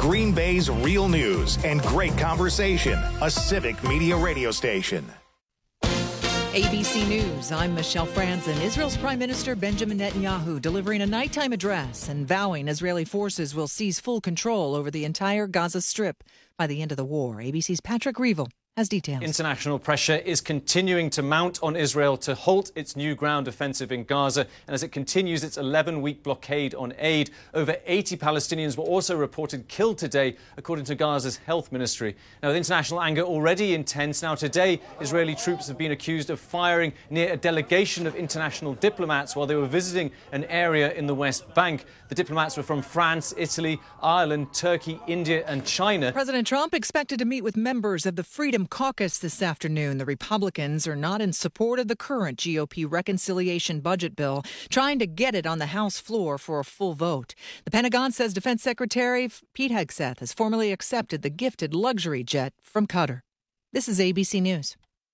Green Bay's real news and great conversation. A Civic Media radio station. ABC News, I'm Michelle Franzen. Israel's Prime Minister Benjamin Netanyahu delivering a nighttime address and vowing Israeli forces will seize full control over the entire Gaza Strip by the end of the war. ABC's Patrick Reevell has details. International pressure is continuing to mount on Israel to halt its new ground offensive in Gaza. And as it continues its 11-week blockade on aid, over 80 Palestinians were also reported killed today, according to Gaza's health ministry. Now, with international anger already intense, now today, Israeli troops have been accused of firing near a delegation of international diplomats while they were visiting an area in the West Bank. The diplomats were from France, Italy, Ireland, Turkey, India and China. President Trump expected to meet with members of the Freedom Caucus this afternoon. The Republicans are not in support of the current GOP reconciliation budget bill, trying to get it on the House floor for a full vote. The Pentagon says Defense Secretary Pete Hegseth has formally accepted the gifted luxury jet from Qatar. This is ABC News.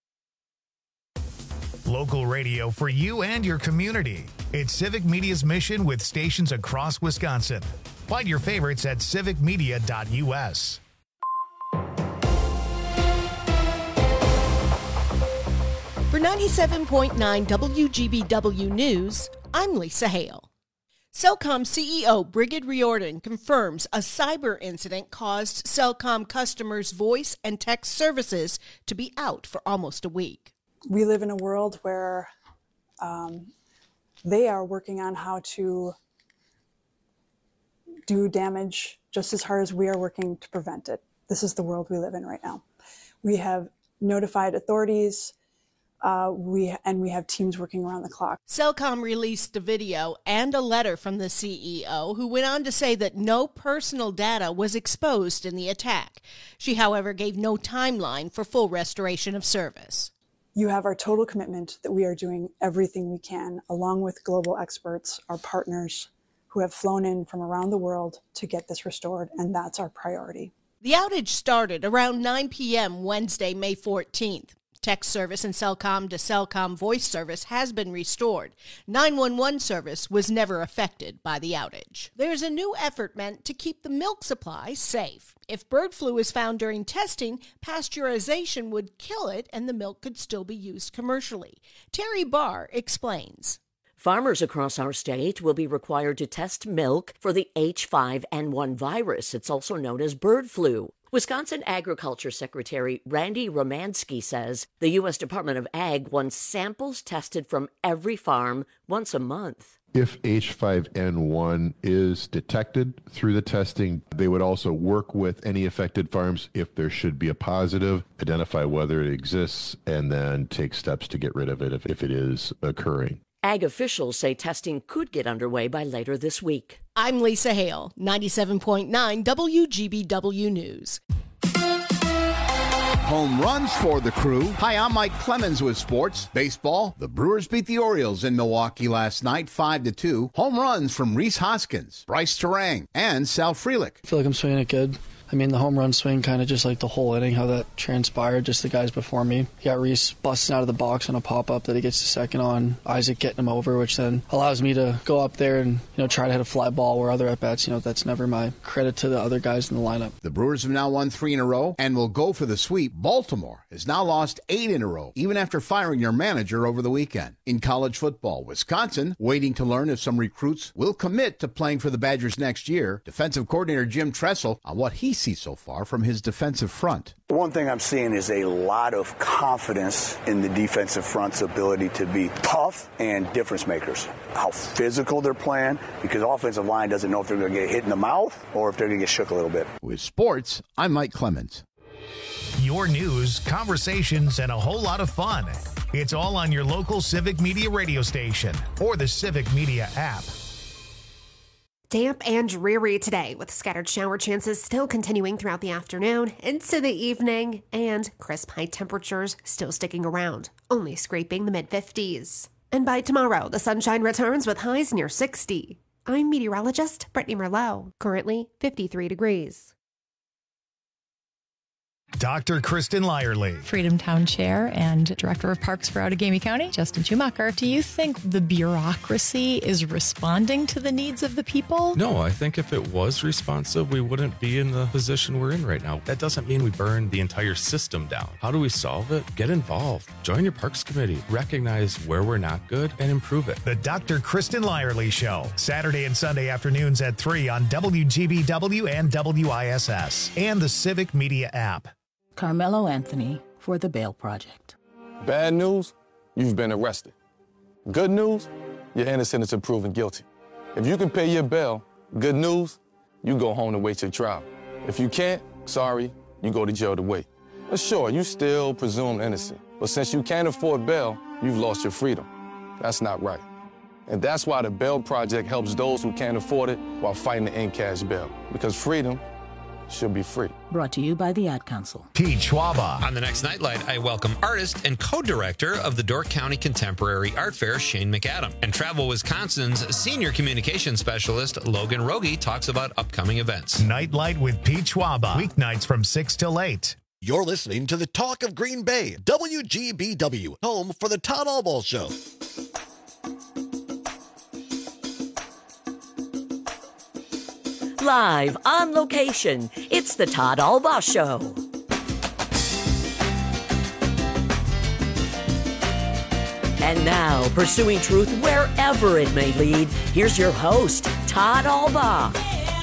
Local radio for you and your community. It's Civic Media's mission with stations across Wisconsin. Find your favorites at civicmedia.us. For 97.9 WGBW News, I'm Lisa Hale. Cellcom CEO Brigid Riordan confirms a cyber incident caused Cellcom customers' voice and text services to be out for almost a week. We live in a world where they are working on how to do damage just as hard as we are working to prevent it. This is the world we live in right now. We have notified authorities. We have teams working around the clock. Cellcom released a video and a letter from the CEO, who went on to say that no personal data was exposed in the attack. She, however, gave no timeline for full restoration of service. You have our total commitment that we are doing everything we can, along with global experts, our partners who have flown in from around the world to get this restored, and that's our priority. The outage started around 9 p.m. Wednesday, May 14th. Text service and Cellcom to Cellcom voice service has been restored. 911 service was never affected by the outage. There's a new effort meant to keep the milk supply safe. If bird flu is found during testing, pasteurization would kill it and the milk could still be used commercially. Terry Barr explains. Farmers across our state will be required to test milk for the H5N1 virus. It's also known as bird flu. Wisconsin Agriculture Secretary Randy Romansky says the U.S. Department of Ag wants samples tested from every farm once a month. If H5N1 is detected through the testing, they would also work with any affected farms if there should be a positive, identify whether it exists, and then take steps to get rid of it if it is occurring. Ag officials say testing could get underway by later this week. I'm Lisa Hale, 97.9 WGBW News. Home runs for the Crew. Hi, I'm Mike Clemens with sports. Baseball, the Brewers beat the Orioles in Milwaukee last night, 5-2. Home runs from Rhys Hoskins, Bryce Terang, and Sal Frelick. I feel like I'm swinging it good. I mean, the home run swing kind of just like the whole inning, how that transpired, just the guys before me. You got Rhys busting out of the box on a pop-up that he gets the second on, Isaac getting him over, which then allows me to go up there and, try to hit a fly ball where other at-bats, that's never my credit to the other guys in the lineup. The Brewers have now won 3 in a row and will go for the sweep. Baltimore has now lost 8 in a row, even after firing their manager over the weekend. In college football, Wisconsin waiting to learn if some recruits will commit to playing for the Badgers next year. Defensive coordinator Jim Tressel on what he sees so far from his defensive front. One thing I'm seeing is a lot of confidence in the defensive front's ability to be tough and difference makers. How physical they're playing, because the offensive line doesn't know if they're going to get hit in the mouth or if they're going to get shook a little bit. With sports, I'm Mike Clemens. Your news, conversations, and a whole lot of fun. It's all on your local Civic Media radio station or the Civic Media app. Damp and dreary today, with scattered shower chances still continuing throughout the afternoon into the evening, and crisp high temperatures still sticking around, only scraping the mid-50s. And by tomorrow, the sunshine returns with highs near 60. I'm meteorologist Brittany Merlot, currently 53 degrees. Dr. Kristen Lyerly. Freedom Town Chair and Director of Parks for Outagamie County, Justin Schumacher. Do you think the bureaucracy is responding to the needs of the people? No, I think if it was responsive, we wouldn't be in the position we're in right now. That doesn't mean we burn the entire system down. How do we solve it? Get involved. Join your Parks Committee. Recognize where we're not good and improve it. The Dr. Kristen Lyerly Show. Saturday and Sunday afternoons at 3 on WGBW and WISS and the Civic Media app. Carmelo Anthony for the Bail Project. Bad news, you've been arrested. Good news, you're innocent until proven guilty. If you can pay your bail, good news, you go home to wait your trial. If you can't, sorry, you go to jail to wait. But sure, you still presumed innocent. But since you can't afford bail, you've lost your freedom. That's not right. And that's why the Bail Project helps those who can't afford it while fighting to end cash bail. Because freedom should be free. Brought to you by the Ad Council. Pete Schwaba. On the next Nightlight, I welcome artist and co-director of the Door County Contemporary Art Fair, Shane McAdam. And Travel Wisconsin's senior communications specialist, Logan Rogie, talks about upcoming events. Nightlight with Pete Schwaba. Weeknights from 6 till 8. You're listening to the Talk of Green Bay, WGBW, home for the Todd Albaugh Show. Live on location, it's the Todd Albaugh Show. And now, pursuing truth wherever it may lead, here's your host, Todd Albaugh.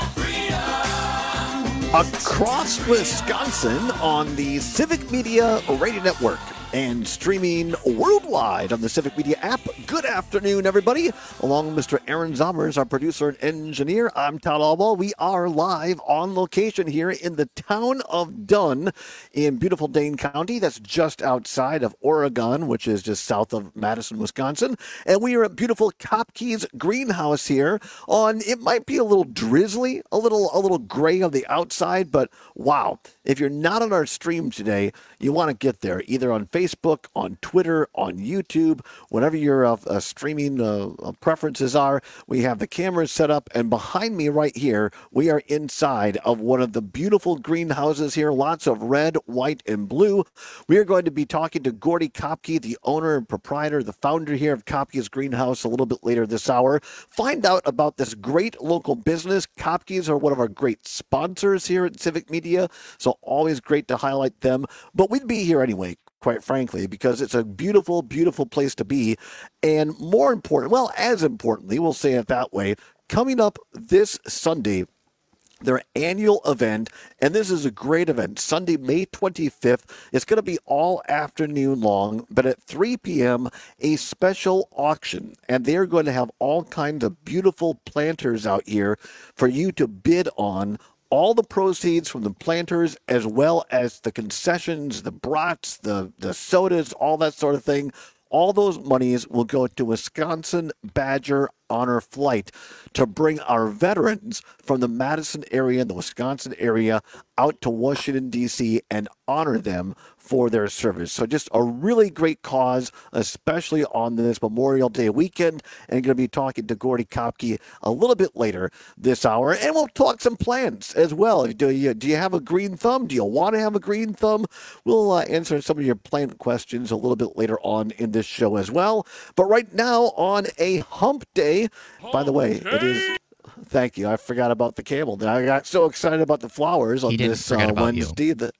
Across Wisconsin on the Civic Media Radio Network and streaming worldwide on the Civic Media app. Good afternoon, everybody. Along with Mr. Aaron Zommers, our producer and engineer, I'm Todd Albaugh. We are live on location here in the town of Dunn in beautiful Dane County. That's just outside of Oregon, which is just south of Madison, Wisconsin. And we are at beautiful Kopke's greenhouse here on, it might be a little drizzly, a little gray on the outside, but wow. If you're not on our stream today, you want to get there either on Facebook, on Twitter, on YouTube, whatever your streaming preferences are. We have the cameras set up, and behind me right here, we are inside of one of the beautiful greenhouses here, lots of red, white, and blue. We are going to be talking to Gordy Kopke, the owner and proprietor, the founder here of Kopke's Greenhouse, a little bit later this hour. Find out about this great local business. Kopke's are one of our great sponsors here at Civic Media, so always great to highlight them. But we'd be here anyway, quite frankly, because it's a beautiful, beautiful place to be. And more important, well, as importantly, we'll say it that way, coming up this Sunday, their annual event, and this is a great event, Sunday, May 25th. It's going to be all afternoon long, but at 3 p.m., a special auction. And they're going to have all kinds of beautiful planters out here for you to bid on. All the proceeds from the planters, as well as the concessions, the brats, the sodas, all that sort of thing, all those monies will go to Wisconsin Badger Honor Flight to bring our veterans from the Madison area and the Wisconsin area out to Washington, D.C. and honor them for their service. So just a really great cause, especially on this Memorial Day weekend. And I'm going to be talking to Gordy Kopke a little bit later this hour. And we'll talk some plans as well. Do you have a green thumb? Do you want to have a green thumb? We'll answer some of your plant questions a little bit later on in this show as well. But right now on a hump day, by the way, it is... Thank you. I forgot about the camel. I got so excited about the flowers on this Wednesday, the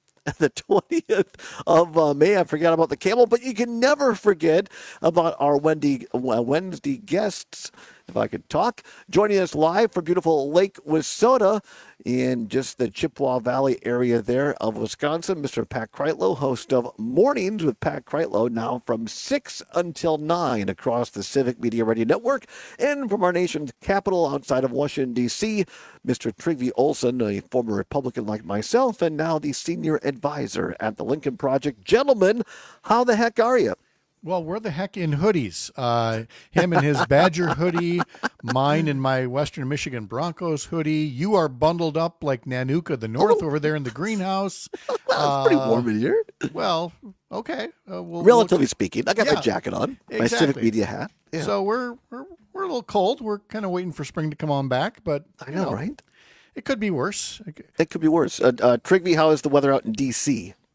20th of May. I forgot about the camel, but you can never forget about our Wednesday guests, if I could talk. Joining us live from beautiful Lake Wissota in just the Chippewa Valley area there of Wisconsin, Mr. Pat Kreitlow, host of Mornings with Pat Kreitlow, now from 6 until 9 across the Civic Media Radio Network. And from our nation's capital outside of Washington, D.C., Mr. Trygve Olsen, a former Republican like myself, and now the senior advisor at the Lincoln Project. Gentlemen, how the heck are you? Well, we're the heck in hoodies. Him in his Badger hoodie, mine in my Western Michigan Broncos hoodie. You are bundled up like Nanuka the North over there in the greenhouse. It's pretty warm in here. Well, okay. Relatively speaking. I got my jacket on, my Civic Media hat. Yeah. So we're a little cold. We're kind of waiting for spring to come on back, but I know, right? It could be worse. It could be worse. Trygve, how is the weather out in D.C.?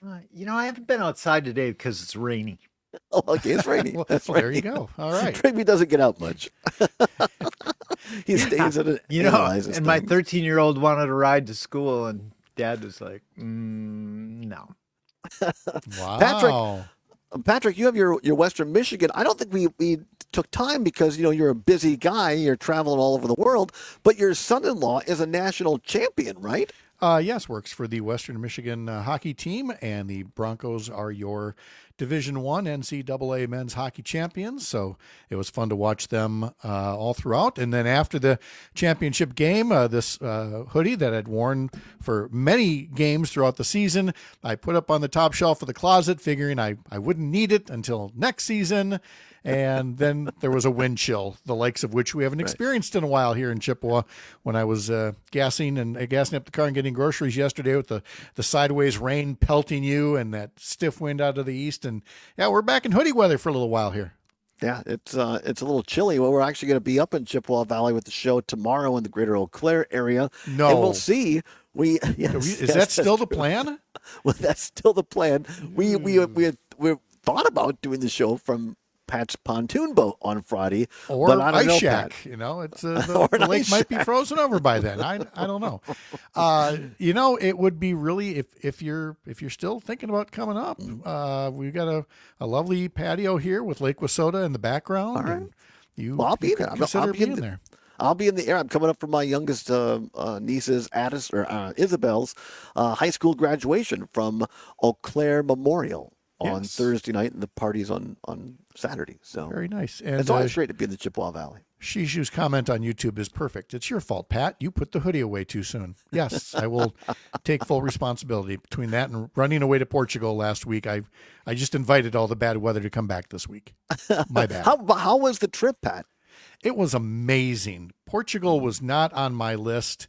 I haven't been outside today because it's rainy. Oh, okay, it's rainy. Well, That's well, there you go. All right. Trigby doesn't get out much. He stays in it. And my 13-year-old wanted to ride to school, and Dad was like, no. Wow. Patrick, you have your Western Michigan. I don't think we took time because, you're a busy guy. You're traveling all over the world. But your son-in-law is a national champion, right? Yes, works for the Western Michigan hockey team, and the Broncos are your Division I NCAA men's hockey champions. So it was fun to watch them all throughout. And then after the championship game, this hoodie that I'd worn for many games throughout the season, I put up on the top shelf of the closet, figuring I wouldn't need it until next season. And then there was a wind chill, the likes of which we haven't experienced in a while here in Chippewa. When I was gassing up the car and getting groceries yesterday with the sideways rain pelting you and that stiff wind out of the east. And yeah, we're back in hoodie weather for a little while here. Yeah, it's a little chilly. Well, we're actually going to be up in Chippewa Valley with the show tomorrow in the greater Eau Claire area. No. And we'll see. Is that still the plan? Well, that's still the plan. We thought about doing the show from Pat's pontoon boat on Friday, or but I don't know, shack. Pat. It's the lake might be frozen over by then. I don't know. It would be really if you're still thinking about coming up. We've got a lovely patio here with Lake Wissota in the background. All right. And I'll be there. Consider being there. I'll be in the air. I'm coming up for my youngest niece's Isabel's high school graduation from Eau Claire Memorial on Thursday night, and the party's on Saturday. So very nice. And it's always great to be in the Chippewa Valley. Shishu's comment on YouTube is perfect. It's your fault, Pat. You put the hoodie away too soon. Yes, I will take full responsibility. Between that and running away to Portugal last week, I just invited all the bad weather to come back this week. My bad. How was the trip, Pat? It was amazing. Portugal was not on my list.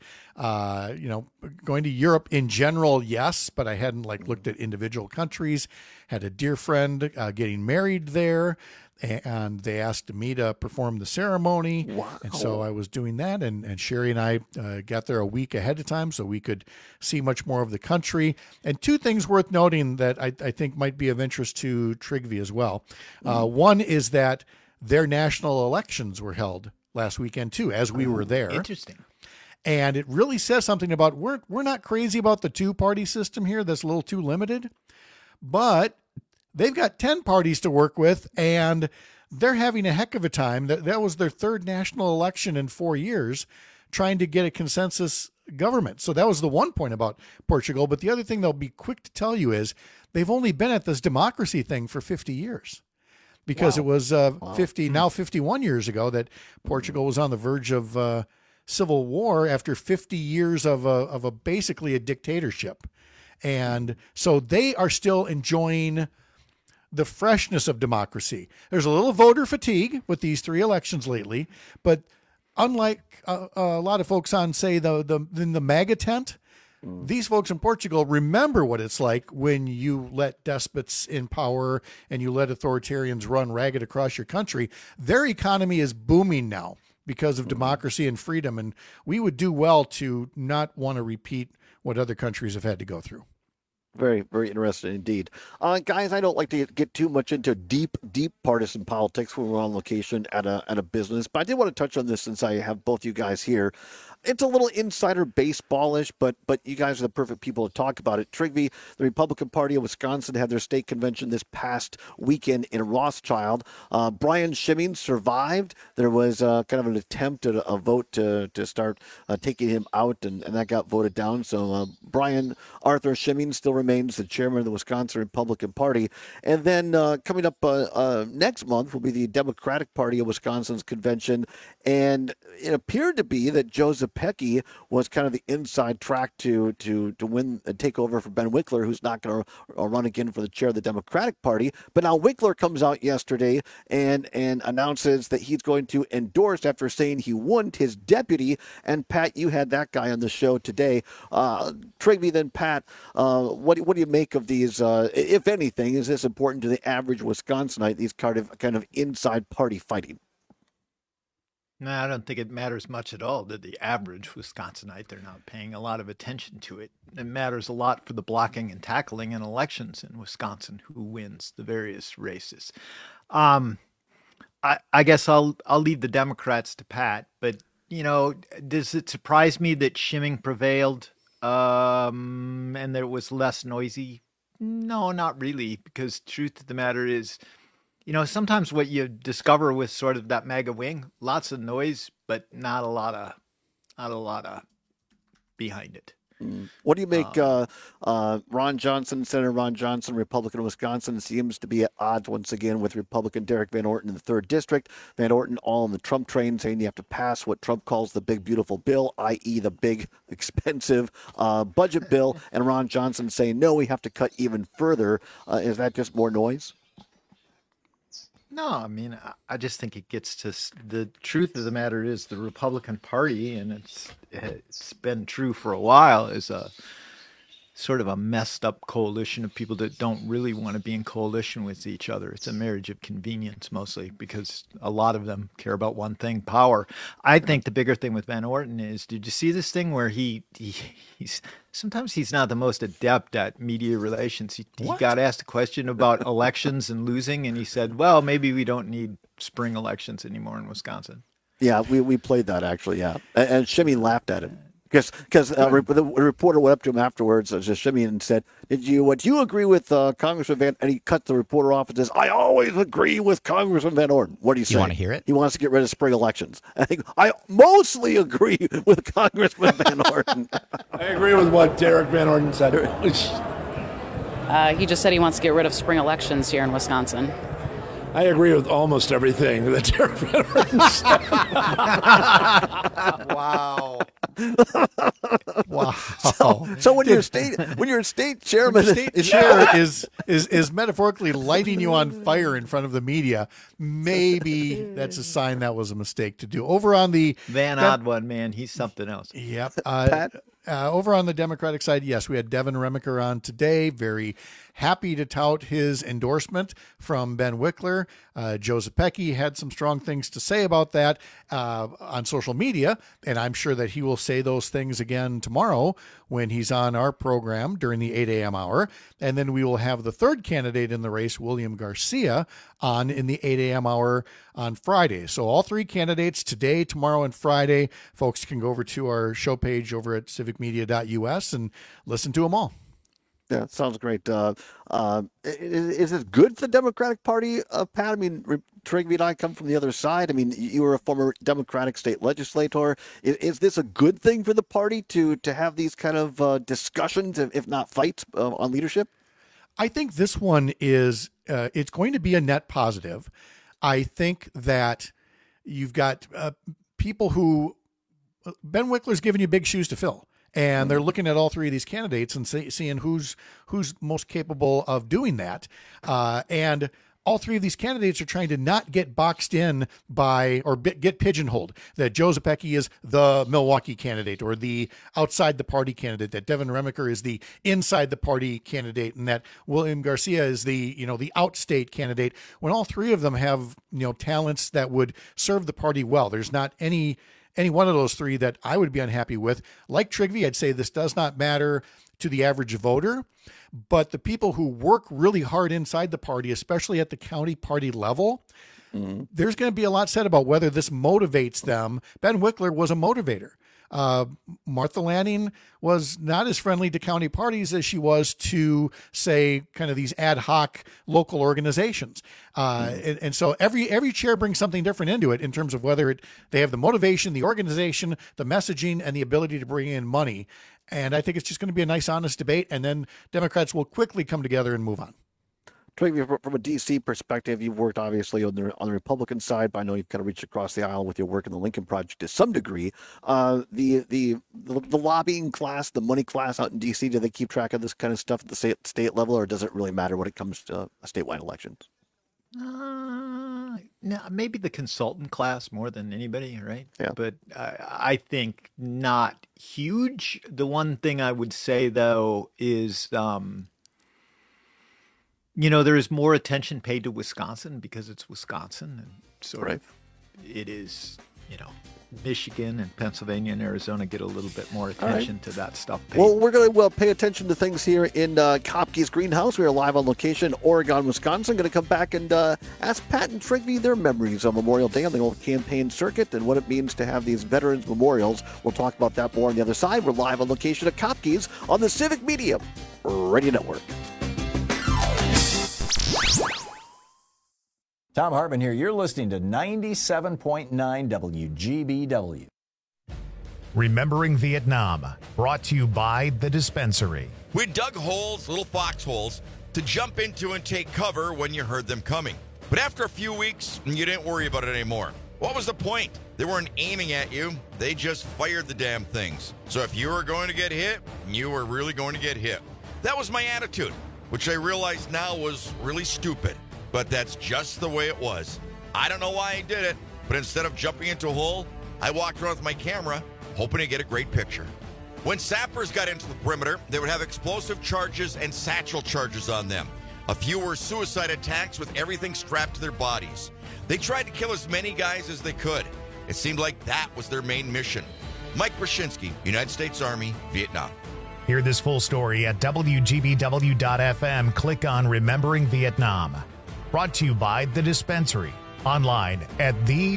Going to Europe in general, yes, but I hadn't looked at individual countries. Had a dear friend getting married there, and they asked me to perform the ceremony. Wow. And so I was doing that, and Sherry and I got there a week ahead of time so we could see much more of the country. And two things worth noting that I think might be of interest to Trigby as well. One is that their national elections were held last weekend too, as we were there. Interesting. And it really says something about we're not crazy about the two-party system here. That's a little too limited. But they've got 10 parties to work with, and they're having a heck of a time. That was their third national election in 4 years, trying to get a consensus government. So that was the one point about Portugal. But the other thing they'll be quick to tell you is they've only been at this democracy thing for 50 years. Because it was 51 years ago that Portugal was on the verge of civil war after 50 years of basically a dictatorship. And so they are still enjoying the freshness of democracy. There's a little voter fatigue with these three elections lately, but unlike a lot of folks on, say, in the MAGA tent, these folks in Portugal remember what it's like when you let despots in power and you let authoritarians run ragged across your country. Their economy is booming now because of democracy and freedom, and we would do well to not want to repeat what other countries have had to go through. Very, very interesting indeed. Guys, I don't like to get too much into deep partisan politics when we're on location at a business, but I did want to touch on this since I have both you guys here. It's a little insider baseball-ish, but you guys are the perfect people to talk about it. Trigby, the Republican Party of Wisconsin, had their state convention this past weekend in Rothschild. Brian Schimming survived. There was kind of an attempt at a vote to start taking him out, and that got voted down. So Brian Arthur Schimming still remains the chairman of the Wisconsin Republican Party. And then coming up next month will be the Democratic Party of Wisconsin's convention, and it appeared to be that Joseph Pecky was kind of the inside track to win and take over for Ben Wickler, who's not going to run again for the chair of the Democratic Party. But now Wickler comes out yesterday and announces that he's going to endorse, after saying he wouldn't, his deputy. And Pat, you had that guy on the show today. Trigby, then Pat, what do you make of these? If anything, is this important to the average Wisconsinite? These kind of inside party fighting. No, I don't think it matters much at all to the average Wisconsinite. They're not paying a lot of attention to it. it matters a lot for the blocking and tackling in elections in Wisconsin, who wins the various races. I guess I'll leave the Democrats to Pat, but does it surprise me that Schimming prevailed and that it was less noisy? No, not really, because truth of the matter is, sometimes what you discover with sort of that MAGA wing, lots of noise, but not a lot of behind it. What do you make Ron Johnson, Senator Ron Johnson, Republican of Wisconsin, seems to be at odds once again with Republican Derek Van Orton in the 3rd District. Van Orton all on the Trump train, saying you have to pass what Trump calls the big, beautiful bill, i.e. the big, expensive budget bill. And Ron Johnson saying, no, we have to cut even further. Is that just more noise? No, I mean, I just think it gets to the truth of the matter is the Republican Party, and it's been true for a while, is a sort of a messed up coalition of people that don't really want to be in coalition with each other. It's a marriage of convenience mostly, because a lot of them care about one thing, power. I think the bigger thing with Van Orton is, did you see this thing where he's sometimes he's not the most adept at media relations. He got asked a question about elections and losing, and he said, well, maybe we don't need spring elections anymore in Wisconsin. Yeah, we played that actually, yeah. And Shimmy laughed at him. Because the reporter went up to him afterwards, Shimmy, and said, do you agree with Congressman Van? And he cut the reporter off and says, I always agree with Congressman Van Orton. What do you say? You want to hear it? He wants to get rid of spring elections. I think I mostly agree with Congressman Van Orton. I agree with what Derek Van Orton said. He just said he wants to get rid of spring elections here in Wisconsin. I agree with almost everything that Derek Van Orton said. Wow. Wow. So when you're state chairman, state chair is metaphorically lighting you on fire in front of the media, maybe that's a sign that was a mistake to do. Over on the Van Odd one, man, he's something else. Yep. Over on the Democratic side, yes, we had Devin Remiker on today. Very happy to tout his endorsement from Ben Wickler. Joe Zepecki had some strong things to say about that on social media, and I'm sure that he will say those things again tomorrow when he's on our program during the 8 a.m. hour. And then we will have the third candidate in the race, William Garcia, on in the 8 a.m. hour on Friday. So all three candidates today, tomorrow, and Friday. Folks can go over to our show page over at civicmedia.us and listen to them all. Yeah, sounds great. Is it good for the Democratic Party, Pat? I mean, Trygve and I come from the other side. I mean, you were a former Democratic state legislator. Is this a good thing for the party to have these kind of discussions, if not fights, on leadership? I think this one is it's going to be a net positive. I think that you've got people who Ben Wickler's giving you big shoes to fill. And they're looking at all three of these candidates and seeing who's most capable of doing that. And all three of these candidates are trying to not get boxed in by or get pigeonholed. That Joe Zepecki is the Milwaukee candidate or the outside the party candidate. That Devin Remiker is the inside the party candidate, and that William Garcia is the outstate candidate. When all three of them have talents that would serve the party well, there's not any one of those three that I would be unhappy with. Like Trygve, I'd say this does not matter to the average voter, but the people who work really hard inside the party, especially at the county party level, there's going to be a lot said about whether this motivates them. Ben Wickler was a motivator. Martha Lanning was not as friendly to county parties as she was to, say, kind of these ad hoc local organizations. And so every chair brings something different into it in terms of whether they have the motivation, the organization, the messaging, and the ability to bring in money. And I think it's just going to be a nice, honest debate. And then Democrats will quickly come together and move on. Trygve, from a D.C. perspective, you've worked obviously on the Republican side, but I know you've kind of reached across the aisle with your work in the Lincoln Project to some degree. The lobbying class, the money class out in D.C., do they keep track of this kind of stuff at the state level, or does it really matter when it comes to statewide elections? No, maybe the consultant class more than anybody, right? Yeah. But I think not huge. The one thing I would say, though, is there is more attention paid to Wisconsin because it's Wisconsin, and sort of it is, Michigan and Pennsylvania and Arizona get a little bit more attention to that stuff. Well, we're going to pay attention to things here in Kopke's Greenhouse. We are live on location, Oregon, Wisconsin. Going to come back and ask Pat and Trigby their memories of Memorial Day on the old campaign circuit and what it means to have these veterans memorials. We'll talk about that more on the other side. We're live on location at Kopke's on the Civic Media Radio Network. Tom Hartman here. You're listening to 97.9 WGBW. Remembering Vietnam, brought to you by The Dispensary. We dug holes, little foxholes, to jump into and take cover when you heard them coming. But after a few weeks, you didn't worry about it anymore. What was the point? They weren't aiming at you. They just fired the damn things. So if you were going to get hit, you were really going to get hit. That was my attitude, which I realize now was really stupid. But that's just the way it was. I don't know why I did it, but instead of jumping into a hole, I walked around with my camera, hoping to get a great picture. When sappers got into the perimeter, they would have explosive charges and satchel charges on them. A few were suicide attacks with everything strapped to their bodies. They tried to kill as many guys as they could. It seemed like that was their main mission. Mike Brzezinski, United States Army, Vietnam. Hear this full story at WGBW.FM. Click on Remembering Vietnam. Brought to you by The Dispensary. Online at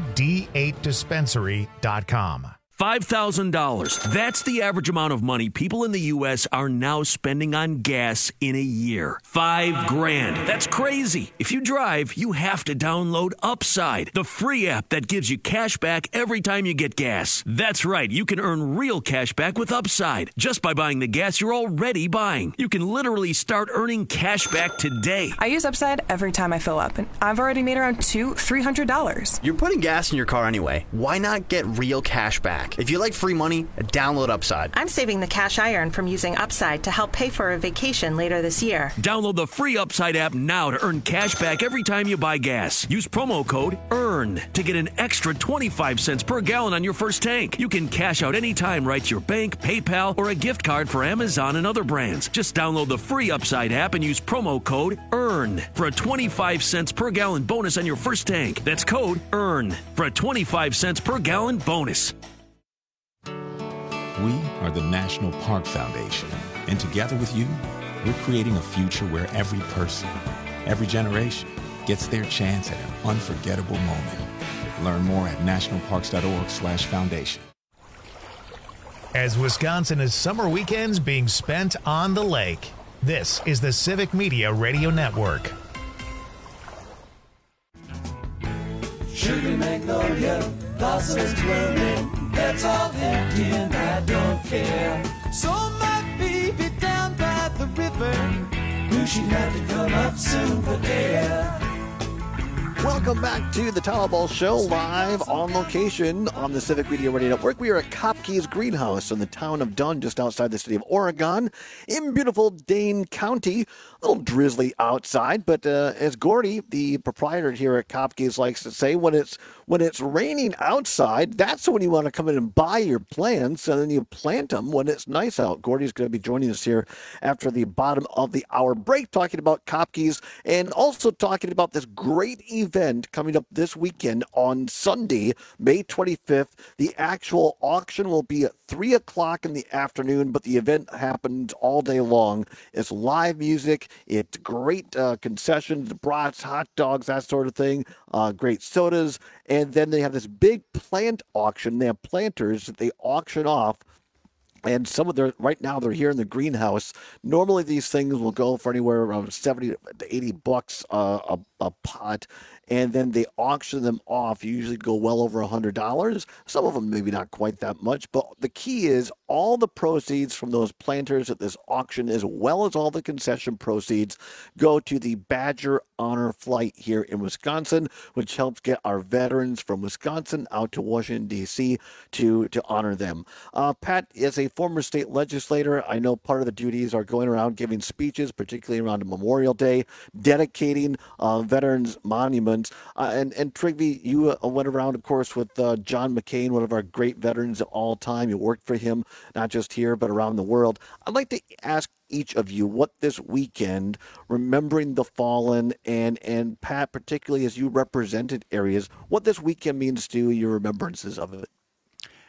thed8dispensary.com. $5,000. That's the average amount of money people in the U.S. are now spending on gas in a year. $5,000. That's crazy. If you drive, you have to download Upside, the free app that gives you cash back every time you get gas. That's right. You can earn real cash back with Upside just by buying the gas you're already buying. You can literally start earning cash back today. I use Upside every time I fill up, and I've already made around $300. You're putting gas in your car anyway. Why not get real cash back? If you like free money, download Upside. I'm saving the cash I earn from using Upside to help pay for a vacation later this year. Download the free Upside app now to earn cash back every time you buy gas. Use promo code EARN to get an extra 25 cents per gallon on your first tank. You can cash out anytime right to your bank, PayPal, or a gift card for Amazon and other brands. Just download the free Upside app and use promo code EARN for a 25 cents per gallon bonus on your first tank. That's code EARN for a 25 cents per gallon bonus. We are the National Park Foundation, and together with you, we're creating a future where every person, every generation gets their chance at an unforgettable moment. Learn more at nationalparks.org/foundation. As Wisconsin is summer weekends being spent on the lake, this is the Civic Media Radio Network. Sugar magnolia, blossoms blooming, that's all empty and I don't care. So my baby down by the river, who she'd have to come up soon for air. Welcome back to the Towerball Show, live on location on the Civic Media Radio Network. We are at Kopke's Greenhouse in the town of Dunn, just outside the city of Oregon, in beautiful Dane County. A little drizzly outside, but as Gordy, the proprietor here at Kopke's, likes to say, when it's raining outside, that's when you want to come in and buy your plants, and then you plant them when it's nice out. Gordy's going to be joining us here after the bottom of the hour break, talking about Kopke's and also talking about this great event coming up this weekend on Sunday, May 25th. The actual auction will be at 3 o'clock in the afternoon, but the event happens all day long. It's live music. It's great concessions, brats, hot dogs, that sort of thing, great sodas. And then they have this big plant auction. They have planters that they auction off. And some of their, right now they're here in the greenhouse. Normally these things will go for anywhere around 70 to 80 bucks a pot. And then they auction them off. You usually go well over $100. Some of them maybe not quite that much. But the key is all the proceeds from those planters at this auction, as well as all the concession proceeds, go to the Badger Honor Flight here in Wisconsin, which helps get our veterans from Wisconsin out to Washington, D.C. to honor them. Pat, as a former state legislator, I know part of the duties are going around giving speeches, particularly around Memorial Day, dedicating veterans monuments. And Trigby, you went around, of course, with John McCain, one of our great veterans of all time. You worked for him, not just here, but around the world. I'd like to ask each of you what this weekend, remembering the fallen, and Pat, particularly as you represented areas, what this weekend means to your remembrances of it.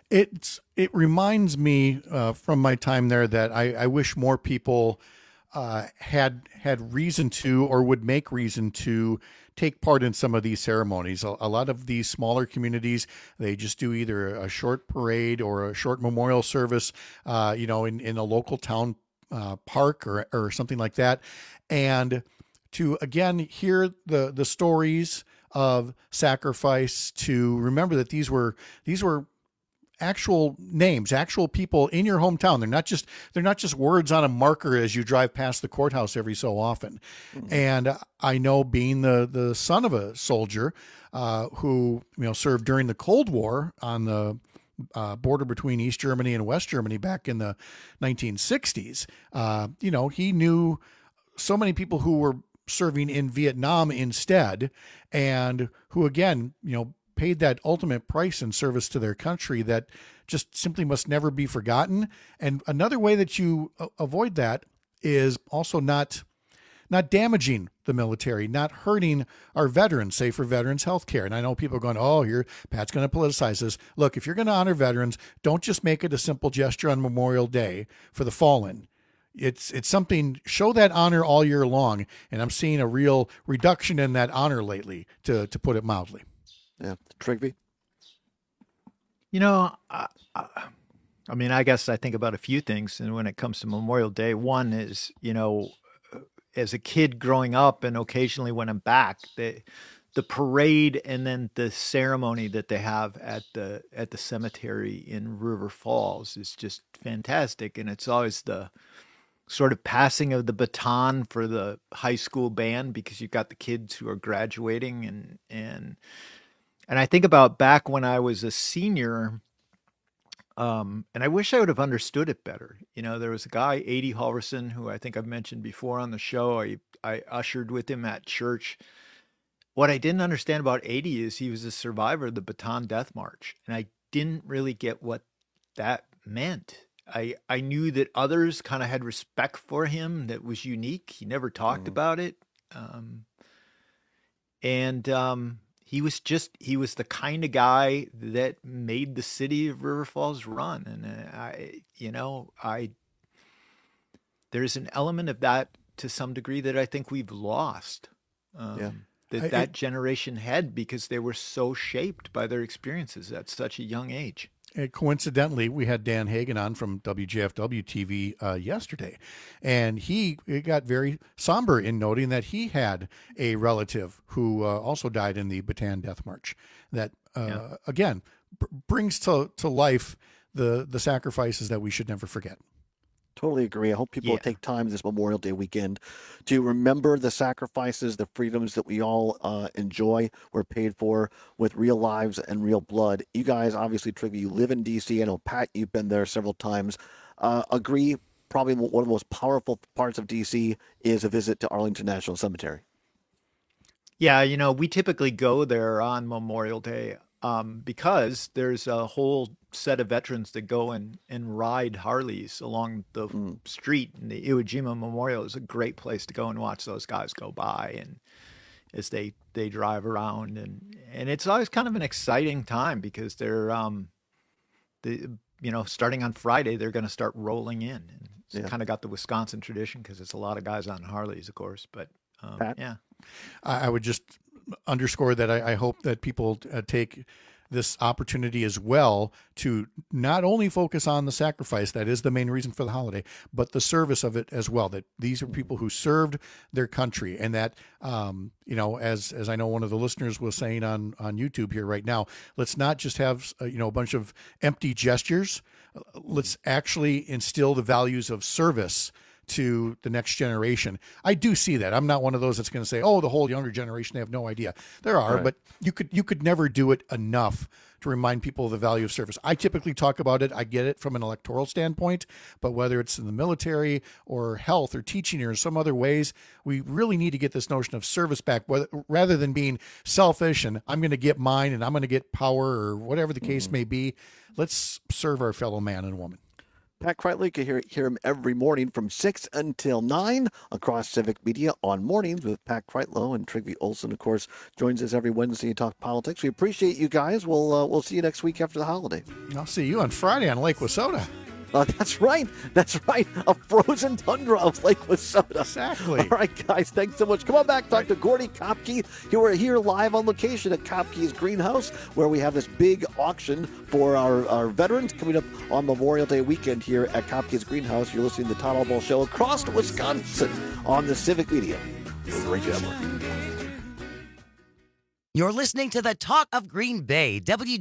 It reminds me from my time there that I wish more people had reason to, or would make reason to, take part in some of these ceremonies. A lot of these smaller communities, they just do either a short parade or a short memorial service, in a local town park or something like that. And to, again, hear the stories of sacrifice, to remember that these were actual names, actual people in your hometown. They're not just words on a marker as you drive past the courthouse every so often. Mm-hmm. And I know, being the son of a soldier who served during the Cold War on the border between East Germany and West Germany back in the 1960s, he knew so many people who were serving in Vietnam instead, and who, again, paid that ultimate price in service to their country that just simply must never be forgotten. And another way that you avoid that is also not damaging the military, not hurting our veterans, say for veterans healthcare. And I know people are going, oh, here, Pat's going to politicize this. Look, if you're going to honor veterans, don't just make it a simple gesture on Memorial Day for the fallen. It's something, show that honor all year long. And I'm seeing a real reduction in that honor lately, to put it mildly. Yeah. Trygve? I guess I think about a few things. And when it comes to Memorial Day, one is, as a kid growing up, and occasionally when I'm back, the parade and then the ceremony that they have at the cemetery in River Falls is just fantastic. And it's always the sort of passing of the baton for the high school band, because you've got the kids who are graduating, and I think about back when I was a senior, and I wish I would have understood it better. There was a guy, Adi Halverson, who I think I've mentioned before on the show. I ushered with him at church. What I didn't understand about Adi is he was a survivor of the Bataan Death March, and I didn't really get what that meant. I knew that others kind of had respect for him that was unique. He never talked about it. He was the kind of guy that made the city of River Falls run. And there's an element of that to some degree that I think we've lost. That generation had, because they were so shaped by their experiences at such a young age. Coincidentally, we had Dan Hagan on from WJFW TV yesterday, and he got very somber in noting that he had a relative who also died in the Bataan Death March. That, again, brings to life the sacrifices that we should never forget. Totally agree. I hope people will take time this Memorial Day weekend to remember the sacrifices, the freedoms that we all enjoy, were paid for with real lives and real blood. You guys, obviously, Trygve, you live in D.C. I know, Pat, you've been there several times. Agree, probably one of the most powerful parts of D.C. is a visit to Arlington National Cemetery. Yeah, we typically go there on Memorial Day because there's a whole set of veterans that go and ride Harleys along the street, and the Iwo Jima Memorial is a great place to go and watch those guys go by, and as they drive around, and it's always kind of an exciting time, because they're starting on Friday, they're going to start rolling in, and it's kind of got the Wisconsin tradition, because it's a lot of guys on Harleys, of course, but I would just underscore that I hope that people take this opportunity as well to not only focus on the sacrifice, that is the main reason for the holiday, but the service of it as well, that these are people who served their country, and that, as I know one of the listeners was saying on YouTube here right now, let's not just have, a bunch of empty gestures. Let's actually instill the values of service to the next generation. I do see that. I'm not one of those that's going to say, oh, the whole younger generation, they have no idea. There are, but you could never do it enough to remind people of the value of service. I typically talk about it. I get it from an electoral standpoint, but whether it's in the military or health or teaching or in some other ways, we really need to get this notion of service back, rather than being selfish and I'm going to get mine and I'm going to get power or whatever the case may be. Let's serve our fellow man and woman. Pat Kreitler, you can hear him every morning from 6 until 9 across Civic Media on Mornings with Pat Kreitler, and Trygve Olsen, of course, joins us every Wednesday to talk politics. We appreciate you guys. We'll see you next week after the holiday. I'll see you on Friday on Lake Wissota. That's right. A frozen tundra of Lake Wissota. Exactly. All right, guys, thanks so much. Come on back, talk to Gordy Kopke. We're here live on location at Kopke's Greenhouse, where we have this big auction for our veterans coming up on Memorial Day weekend here at Kopke's Greenhouse. You're listening to the Todd Albaugh Show across Wisconsin on the Civic Media Radio Network. You're listening to the Talk of Green Bay,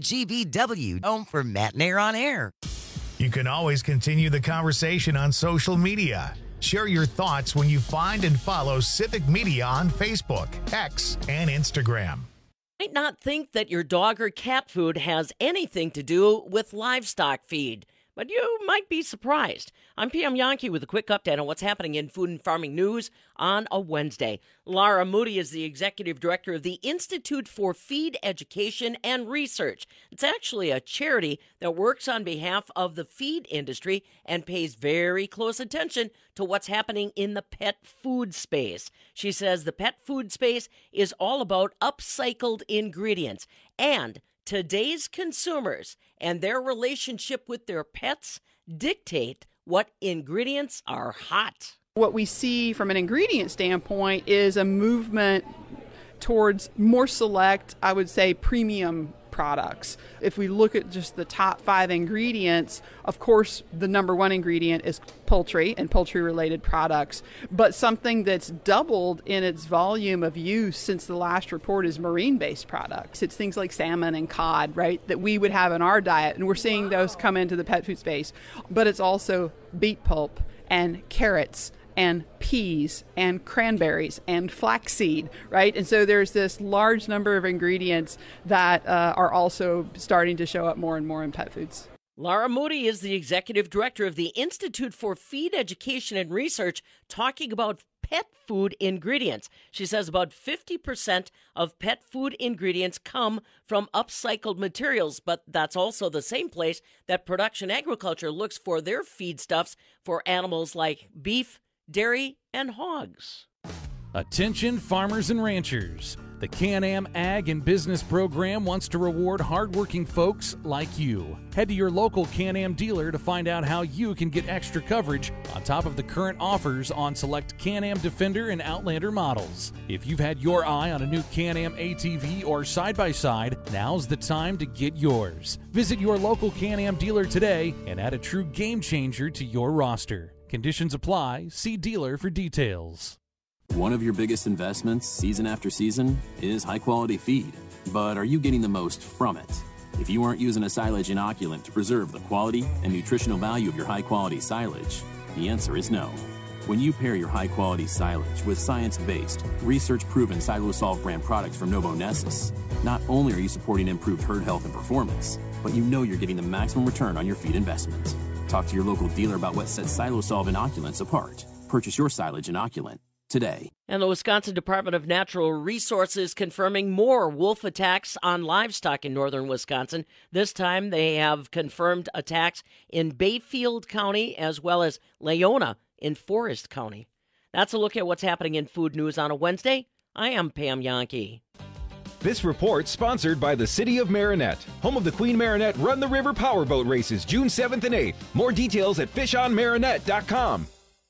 WGBW, home for Matt Nair on Air. You can always continue the conversation on social media. Share your thoughts when you find and follow Civic Media on Facebook, X, and Instagram. You might not think that your dog or cat food has anything to do with livestock feed, but you might be surprised. I'm Pam Yankee with a quick update on what's happening in food and farming news on a Wednesday. Lara Moody is the executive director of the Institute for Feed Education and Research. It's actually a charity that works on behalf of the feed industry and pays very close attention to what's happening in the pet food space. She says the pet food space is all about upcycled ingredients, and today's consumers and their relationship with their pets dictate what ingredients are hot. What we see from an ingredient standpoint is a movement towards more select, I would say, premium products. If we look at just the top 5 ingredients, of course, the number 1 ingredient is poultry and poultry-related products, but something that's doubled in its volume of use since the last report is marine-based products. It's things like salmon and cod, right, that we would have in our diet, and we're seeing those come into the pet food space. But it's also beet pulp and carrots and peas and cranberries and flaxseed, right? And so there's this large number of ingredients that are also starting to show up more and more in pet foods. Lara Moody is the executive director of the Institute for Feed Education and Research, talking about pet food ingredients. She says about 50% of pet food ingredients come from upcycled materials, but that's also the same place that Production Agriculture looks for their feedstuffs for animals like beef, dairy, and hogs. Attention farmers and ranchers. The Can-Am Ag and Business Program wants to reward hardworking folks like you. Head to your local Can-Am dealer to find out how you can get extra coverage on top of the current offers on select Can-Am Defender and Outlander models. If you've had your eye on a new Can-Am ATV or side-by-side, now's the time to get yours. Visit your local Can-Am dealer today and add a true game changer to your roster. Conditions apply. See dealer for details. One of your biggest investments, season after season, is high-quality feed. But are you getting the most from it? If you aren't using a silage inoculant to preserve the quality and nutritional value of your high-quality silage, the answer is no. When you pair your high-quality silage with science-based, research-proven Silosol brand products from Novonesis, not only are you supporting improved herd health and performance, but you know you're getting the maximum return on your feed investment. Talk to your local dealer about what sets Silosol inoculants apart. Purchase your silage inoculant today. And the Wisconsin Department of Natural Resources confirming more wolf attacks on livestock in northern Wisconsin. This time they have confirmed attacks in Bayfield County as well as Leona in Forest County. That's a look at what's happening in food news on a Wednesday. I am Pam Yankee. This report sponsored by the City of Marinette, home of the Queen Marinette Run the River Powerboat Races, June 7th and 8th. More details at fishonmarinette.com.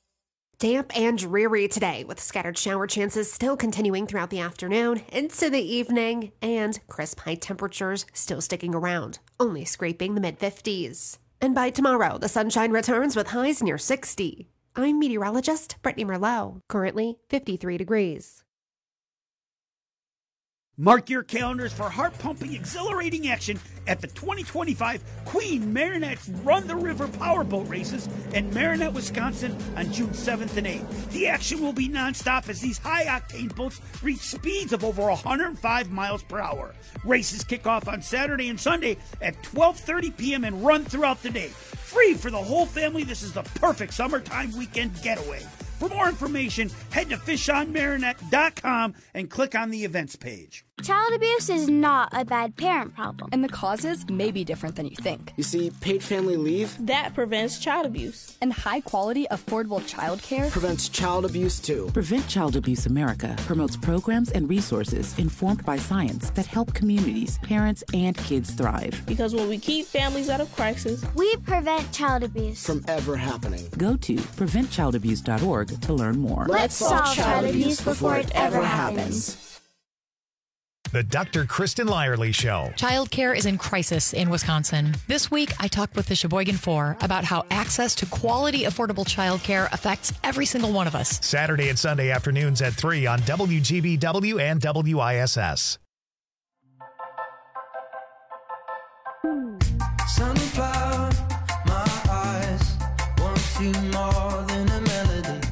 Damp and dreary today, with scattered shower chances still continuing throughout the afternoon into the evening, and crisp high temperatures still sticking around, only scraping the mid-50s. And by tomorrow, the sunshine returns with highs near 60. I'm meteorologist Brittany Merlot, currently 53 degrees. Mark your calendars for heart-pumping, exhilarating action at the 2025 Queen Marinette's Run the River Powerboat Races in Marinette, Wisconsin on June 7th and 8th. The action will be nonstop as these high-octane boats reach speeds of over 105 miles per hour. Races kick off on Saturday and Sunday at 12:30 p.m. and run throughout the day. Free for the whole family, this is the perfect summertime weekend getaway. For more information, head to fishonmarinette.com and click on the events page. Child abuse is not a bad parent problem. And the causes may be different than you think. You see, paid family leave, That prevents child abuse. And high-quality, affordable childcare prevents child abuse too. Prevent Child Abuse America promotes programs and resources informed by science that help communities, parents, and kids thrive. Because when we keep families out of crisis, we prevent child abuse. From ever happening. Go to preventchildabuse.org to learn more. Let's solve child abuse before it ever happens. The Dr. Kristen Lyerly Show. Childcare is in crisis in Wisconsin. This week, I talked with the Sheboygan 4 about how access to quality, affordable childcare affects every single one of us. Saturday and Sunday afternoons at 3 on WGBW and WISS. Sunflower, my eyes want you more than a melody.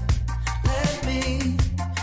Let me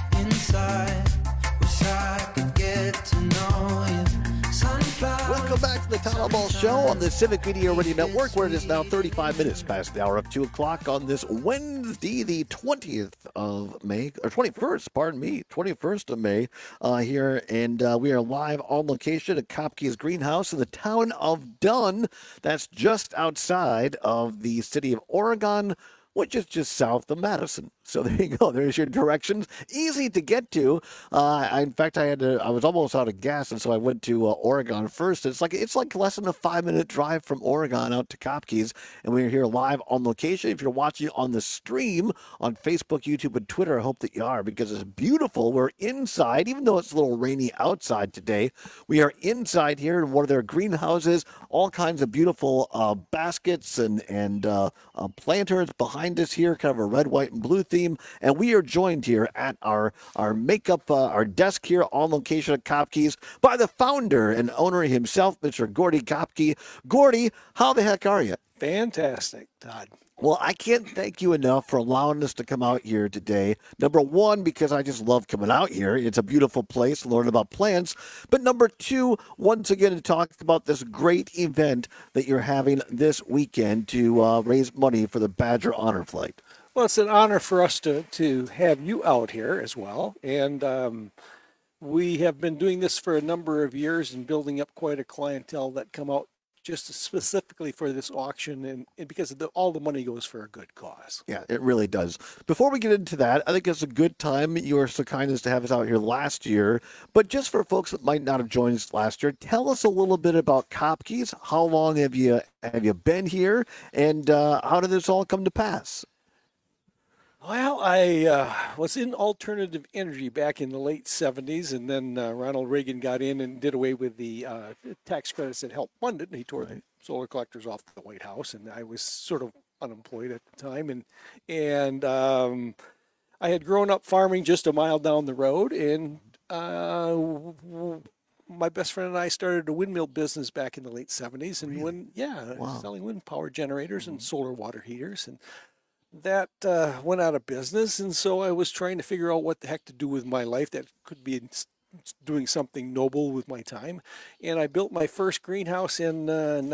inside, wish I could get to know you. Sunflower. Welcome back to the Tyler Ball Show on the Civic Media Radio Network, where it is now 35 minutes past the hour of 2 o'clock on this Wednesday, the 20th of May, or 21st, pardon me, 21st of May here. And we are live on location at Kopke's Greenhouse in the town of Dunn. That's just outside of the city of Oregon, which is just south of Madison. So there you go. There's your directions. Easy to get to. In fact, I was almost out of gas, and so I went to Oregon first. It's like less than a 5-minute drive from Oregon out to Kopke's, and we're here live on location. If you're watching on the stream on Facebook, YouTube, and Twitter, I hope that you are, because it's beautiful. We're inside, even though it's a little rainy outside today. We are inside here in one of their greenhouses. All kinds of beautiful baskets and planters behind us here, kind of a red, white, and blue theme. And we are joined here at our makeup, our desk here on location at Kopke's by the founder and owner himself, Mr. Gordy Kopke. Gordy, how the heck are you? Fantastic, Todd. Well, I can't thank you enough for allowing us to come out here today. Number one, because I just love coming out here. It's a beautiful place to learn about plants. But number two, once again, to talk about this great event that you're having this weekend to raise money for the Badger Honor Flight. Well, it's an honor for us to have you out here as well. And we have been doing this for a number of years and building up quite a clientele that come out just specifically for this auction, and because all the money goes for a good cause. Yeah, it really does. Before we get into that, I think it's a good time. You were so kind as to have us out here last year. But just for folks that might not have joined us last year, tell us a little bit about Kopke's. How long have you been here, and how did this all come to pass? Well, I was in alternative energy back in the late 70s, and then Ronald Reagan got in and did away with the tax credits that helped fund it, and he tore the solar collectors off the White House, and I was sort of unemployed at the time, and I had grown up farming just a mile down the road, and my best friend and I started a windmill business back in the late 70s, and selling wind power generators and solar water heaters, and that went out of business, and so I was trying to figure out what the heck to do with my life that could be doing something noble with my time. And I built my first greenhouse in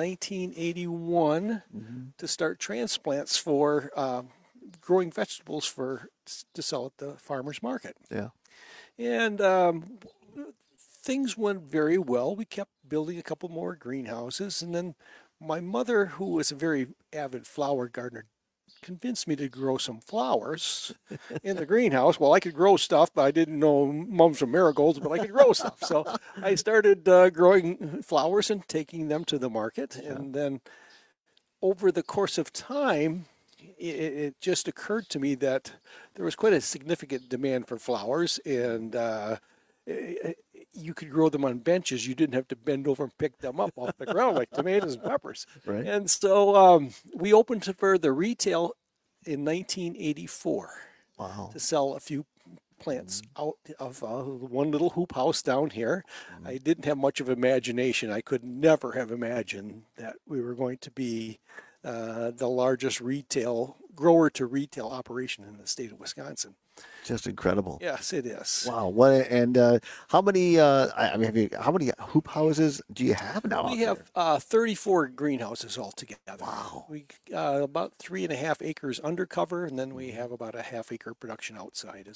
1981 to start transplants for growing vegetables to sell at the farmer's market. Yeah. And things went very well. We kept building a couple more greenhouses, and then my mother, who was a very avid flower gardener, convinced me to grow some flowers in the greenhouse. Well, I could grow stuff, but I didn't know mums and marigolds, but I could grow stuff. So I started growing flowers and taking them to the market. And then over the course of time, it just occurred to me that there was quite a significant demand for flowers, and you could grow them on benches. You didn't have to bend over and pick them up off the ground like tomatoes and peppers. Right. And so we opened for the retail in 1984 to sell a few plants out of one little hoop house down here. I didn't have much of imagination. I could never have imagined that we were going to be the largest grower to retail operation in the state of Wisconsin. Just incredible. Yes, it is. Wow. What and how many? How many hoop houses do you have now? We have 34 greenhouses altogether. Wow. We about 3.5 acres undercover, and then we have about a half acre production outside as well.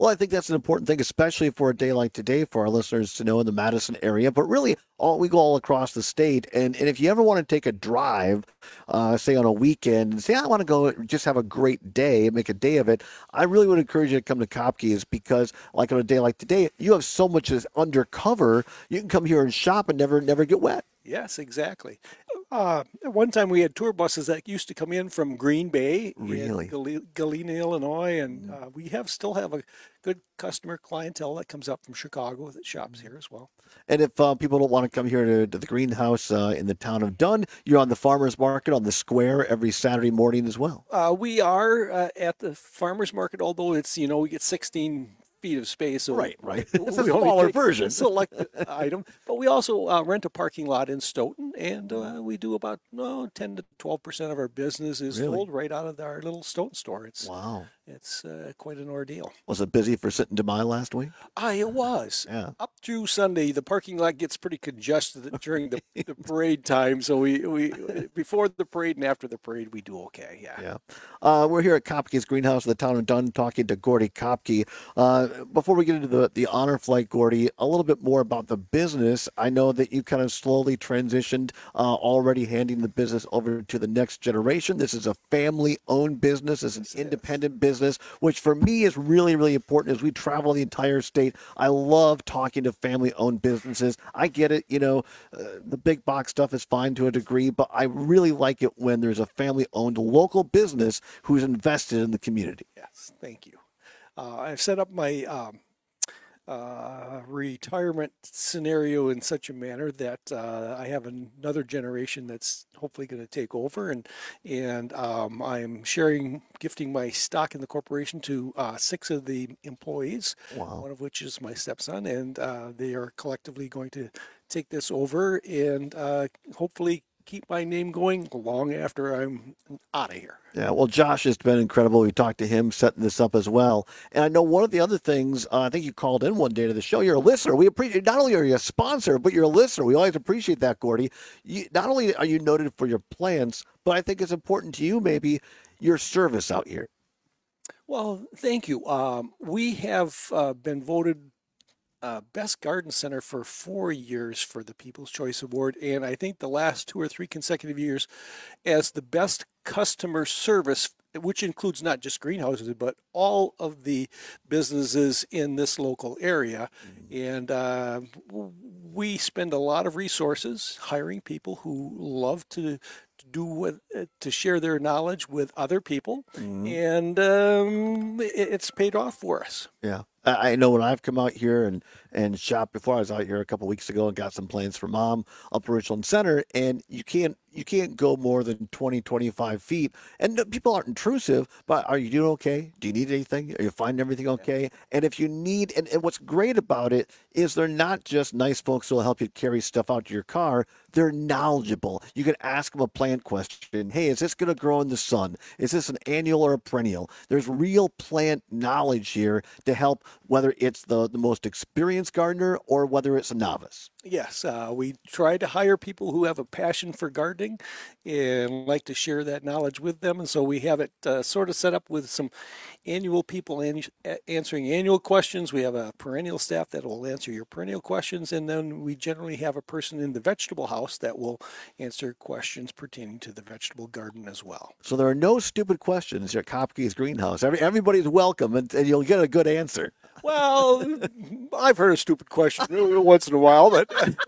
Well, I think that's an important thing, especially for a day like today, for our listeners to know in the Madison area. But really, we go all across the state. And if you ever want to take a drive, say on a weekend, and say, I want to go just have a great day, make a day of it, I really would encourage you to come to Kopke's, because like on a day like today, you have so much that's undercover. You can come here and shop and never get wet. Yes, exactly. At one time we had tour buses that used to come in from Green Bay, really? Galena, Illinois, and we still have a good customer clientele that comes up from Chicago that shops here as well. And if people don't want to come here to the greenhouse in the town of Dunn, you're on the farmers market on the square every Saturday morning as well. We are at the farmers market, although it's, we get 16 feet of space. So right. It's a smaller version. Select item. But we also rent a parking lot in Stoughton, and we do about 10 to 12% of our business is sold right out of our little Stoughton store. Wow. It's quite an ordeal. Was it busy for Sitting to Buy last week? It was. Yeah. Up through Sunday, the parking lot gets pretty congested during the parade time. So we before the parade and after the parade, we do okay. Yeah. We're here at Kopke's Greenhouse in the town of Dunn talking to Gordy Kopke. Before we get into the honor flight, Gordy, a little bit more about the business. I know that you kind of slowly transitioned, already handing the business over to the next generation. This is a family-owned business. It's an independent business, which for me is really, really important as we travel the entire state. I love talking to family-owned businesses. I get it, the big box stuff is fine to a degree, but I really like it when there's a family-owned local business who's invested in the community. Yes, thank you. I've set up my retirement scenario in such a manner that I have another generation that's hopefully going to take over, and I'm gifting my stock in the corporation to 6 of the employees. Wow. One of which is my stepson, and they are collectively going to take this over and hopefully keep my name going long after I'm out of here. Yeah, well, Josh has been incredible. We talked to him setting this up as well. And I know one of the other things, I think you called in one day to the show. You're a listener. We appreciate, not only are you a sponsor, but you're a listener. We always appreciate that, Gordy. Not only are you noted for your plants, but I think it's important to you, maybe, your service out here. Well, thank you. We have been voted Best Garden Center for 4 years for the People's Choice Award, and I think the last 2 or 3 consecutive years as the best customer service, which includes not just greenhouses, but all of the businesses in this local area. And we spend a lot of resources hiring people who love to share their knowledge with other people, and it's paid off for us. Yeah. I know when I've come out here and shopped before, I was out here a couple weeks ago and got some plants for Mom up at Richland Center, and you can't go more than 20, 25 feet. And people aren't intrusive, but are you doing okay? Do you need anything? Are you finding everything okay? And if you need, and what's great about it is they're not just nice folks who will help you carry stuff out to your car. They're knowledgeable. You can ask them a plant question. Hey, is this going to grow in the sun? Is this an annual or a perennial? There's real plant knowledge here to help, whether it's the most experienced gardener or whether it's a novice. Yes, we try to hire people who have a passion for gardening and like to share that knowledge with them. And so we have it sort of set up with some annual people answering annual questions. We have a perennial staff that will answer your perennial questions. And then we generally have a person in the vegetable house that will answer questions pertaining to the vegetable garden as well. So there are no stupid questions at Kopke's Greenhouse. Everybody's welcome, and you'll get a good answer. Well, I've heard a stupid question once in a while, but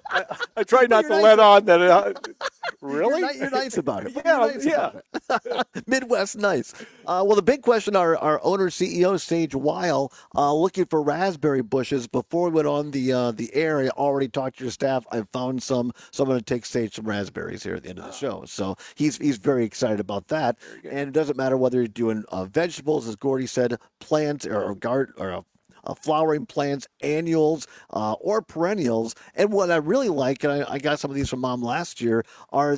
I try not to let on that. Really? You're nice about it. Yeah. Midwest nice. Well, the big question, our owner, CEO, Sage Weil, looking for raspberry bushes. Before we went on the air, I already talked to your staff. I found some. So I'm going to take Sage some raspberries here at the end of the show. So he's very excited about that. And it doesn't matter whether you're doing vegetables, as Gordy said, plants or garden or flowering plants, annuals, or perennials. And what I really like, and I got some of these from Mom last year, are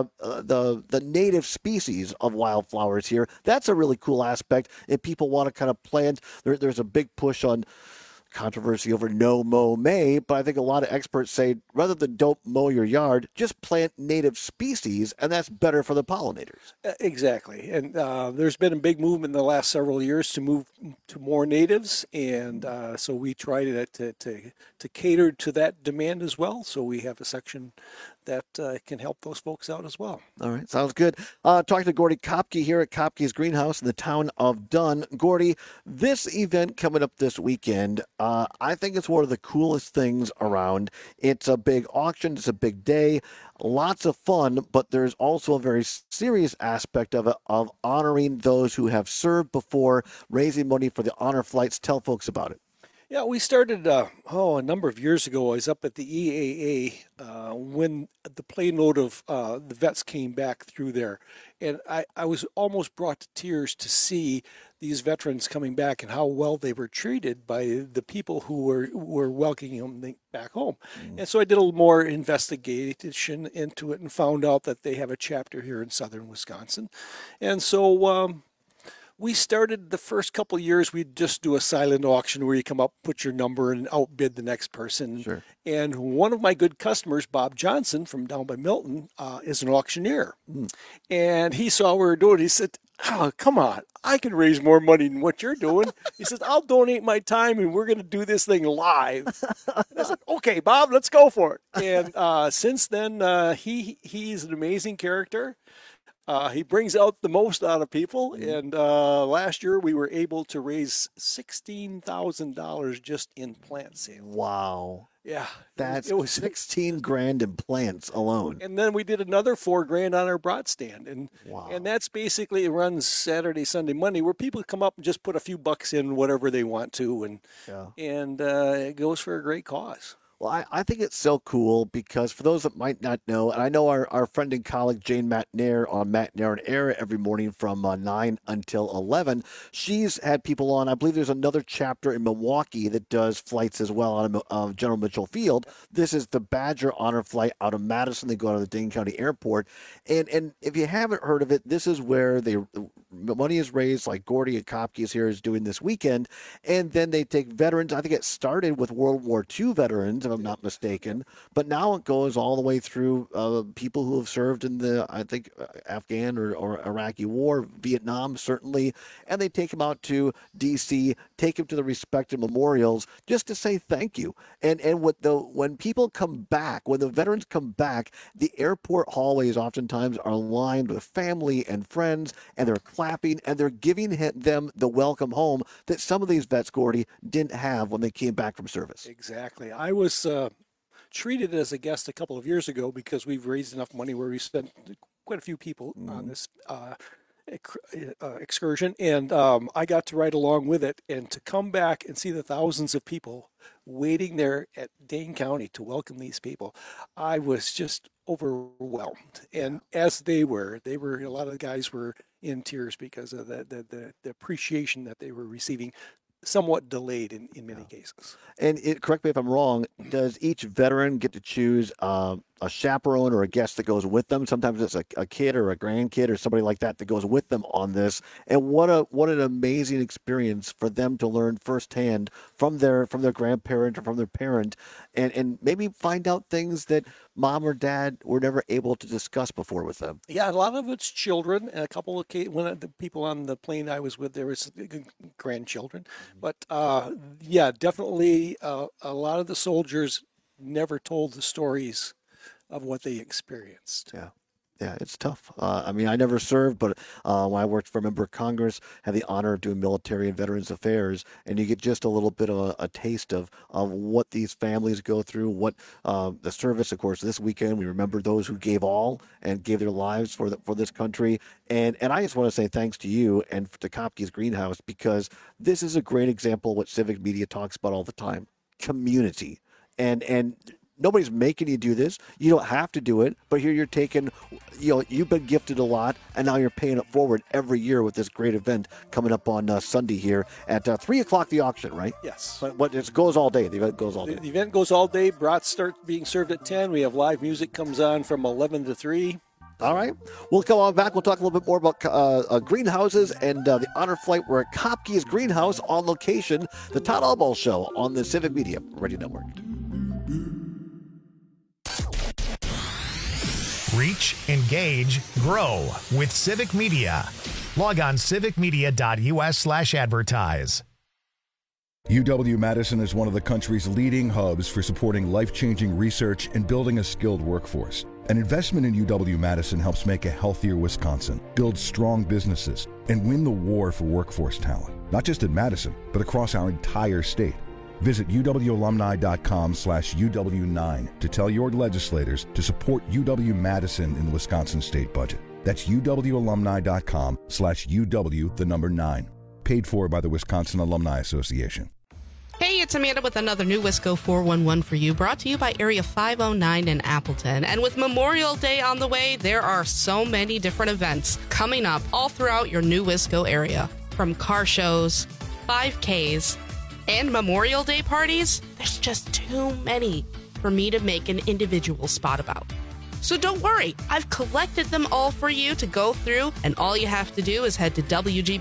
the native species of wildflowers here. That's a really cool aspect. If people want to kind of plant, there's a big push on controversy over no mow May, but I think a lot of experts say rather than don't mow your yard, just plant native species, and that's better for the pollinators. Exactly. And there's been a big movement in the last several years to move to more natives, and so we try to cater to that demand as well. So we have a section that can help those folks out as well. All right, sounds good. Talking to Gordy Kopke here at Kopke's Greenhouse in the town of Dunn. Gordy, this event coming up this weekend, I think it's one of the coolest things around. It's a big auction. It's a big day. Lots of fun, but there's also a very serious aspect of it, of honoring those who have served before, raising money for the honor flights. Tell folks about it. Yeah, we started, a number of years ago. I was up at the EAA when the plane load of the vets came back through there. And I was almost brought to tears to see these veterans coming back and how well they were treated by the people who were welcoming them back home. And so I did a little more investigation into it and found out that they have a chapter here in southern Wisconsin. And so we started the first couple of years, we'd just do a silent auction where you come up, put your number, and outbid the next person. Sure. And one of my good customers, Bob Johnson from down by Milton, is an auctioneer. And he saw what we were doing. He said, "Oh, come on, I can raise more money than what you're doing." He says, "I'll donate my time, and we're going to do this thing live." And I said, "Okay, Bob, let's go for it." And since then, he's an amazing character. He brings out the most out of people, and last year we were able to raise $16,000 just in plant sales. Wow. Yeah. It was 16 grand in plants alone. And then we did another $4 grand on our brat stand. And that's basically, it runs Saturday, Sunday, Monday, where people come up and just put a few bucks in whatever they want to. And it goes for a great cause. Well, I think it's so cool because for those that might not know, and I know our friend and colleague Jane Matnair on Matnair and Air every morning from 9 until 11, she's had people on. I believe there's another chapter in Milwaukee that does flights as well out of General Mitchell Field. This is the Badger Honor Flight out of Madison. They go out of the Dane County Airport. And if you haven't heard of it, this is where the money is raised, like Gordy at Kopke's here is doing this weekend. And then they take veterans. I think it started with World War II veterans, if I'm not mistaken, but now it goes all the way through people who have served in the, I think, Afghan or Iraqi war, Vietnam, certainly, and they take them out to D.C., take them to the respective memorials just to say thank you. And when people come back, when the veterans come back, the airport hallways oftentimes are lined with family and friends, and they're clapping, and they're giving them the welcome home that some of these vets, Gordy, didn't have when they came back from service. Exactly. I was treated as a guest a couple of years ago because we've raised enough money where we spent quite a few people on this excursion, and I got to ride along with it, and to come back and see the thousands of people waiting there at Dane County to welcome these people, I was just overwhelmed. And as they were a lot of the guys were in tears because of the appreciation that they were receiving, somewhat delayed in many cases. And correct me if I'm wrong, does each veteran get to choose a chaperone or a guest that goes with them? Sometimes it's a kid or a grandkid or somebody like that goes with them on this. And what an amazing experience for them to learn firsthand from their grandparent or from their parent, and maybe find out things that mom or dad were never able to discuss before with them. Yeah, a lot of it's children, and a couple of the people on the plane I was with, there was grandchildren. But yeah, definitely a lot of the soldiers never told the stories of what they experienced. Yeah, it's tough. I mean, I never served, but when I worked for a member of Congress, had the honor of doing military and veterans affairs, and you get just a little bit of a taste of what these families go through, what the service, of course, this weekend, we remember those who gave all and gave their lives for this country. And I just want to say thanks to you and to Kopke's Greenhouse, because this is a great example of what civic media talks about all the time, community. And nobody's making you do this. You don't have to do it, but here you're taking, you've been gifted a lot, and now you're paying it forward every year with this great event coming up on Sunday here at 3 o'clock, the auction, right? Yes. But it goes all day. The event goes all day. The event goes all day. Brats start being served at 10. We have live music comes on from 11 to 3. All right. We'll come on back. We'll talk a little bit more about greenhouses and the honor flight. We're at Kopke's Greenhouse on location, the Todd Albaugh Show on the Civic Media Radio Network. Reach, engage, grow with Civic Media. Log on civicmedia.us/advertise. UW-Madison is one of the country's leading hubs for supporting life-changing research and building a skilled workforce. An investment in UW-Madison helps make a healthier Wisconsin, build strong businesses, and win the war for workforce talent, not just at Madison, but across our entire state. Visit uwalumni.com/UW9 to tell your legislators to support UW-Madison in the Wisconsin state budget. That's uwalumni.com/UW9. Paid for by the Wisconsin Alumni Association. Hey, it's Amanda with another new Wisco 411 for you, brought to you by Area 509 in Appleton. And with Memorial Day on the way, there are so many different events coming up all throughout your new Wisco area. From car shows, 5Ks, and Memorial Day parties, there's just too many for me to make an individual spot about. So don't worry, I've collected them all for you to go through, and all you have to do is head to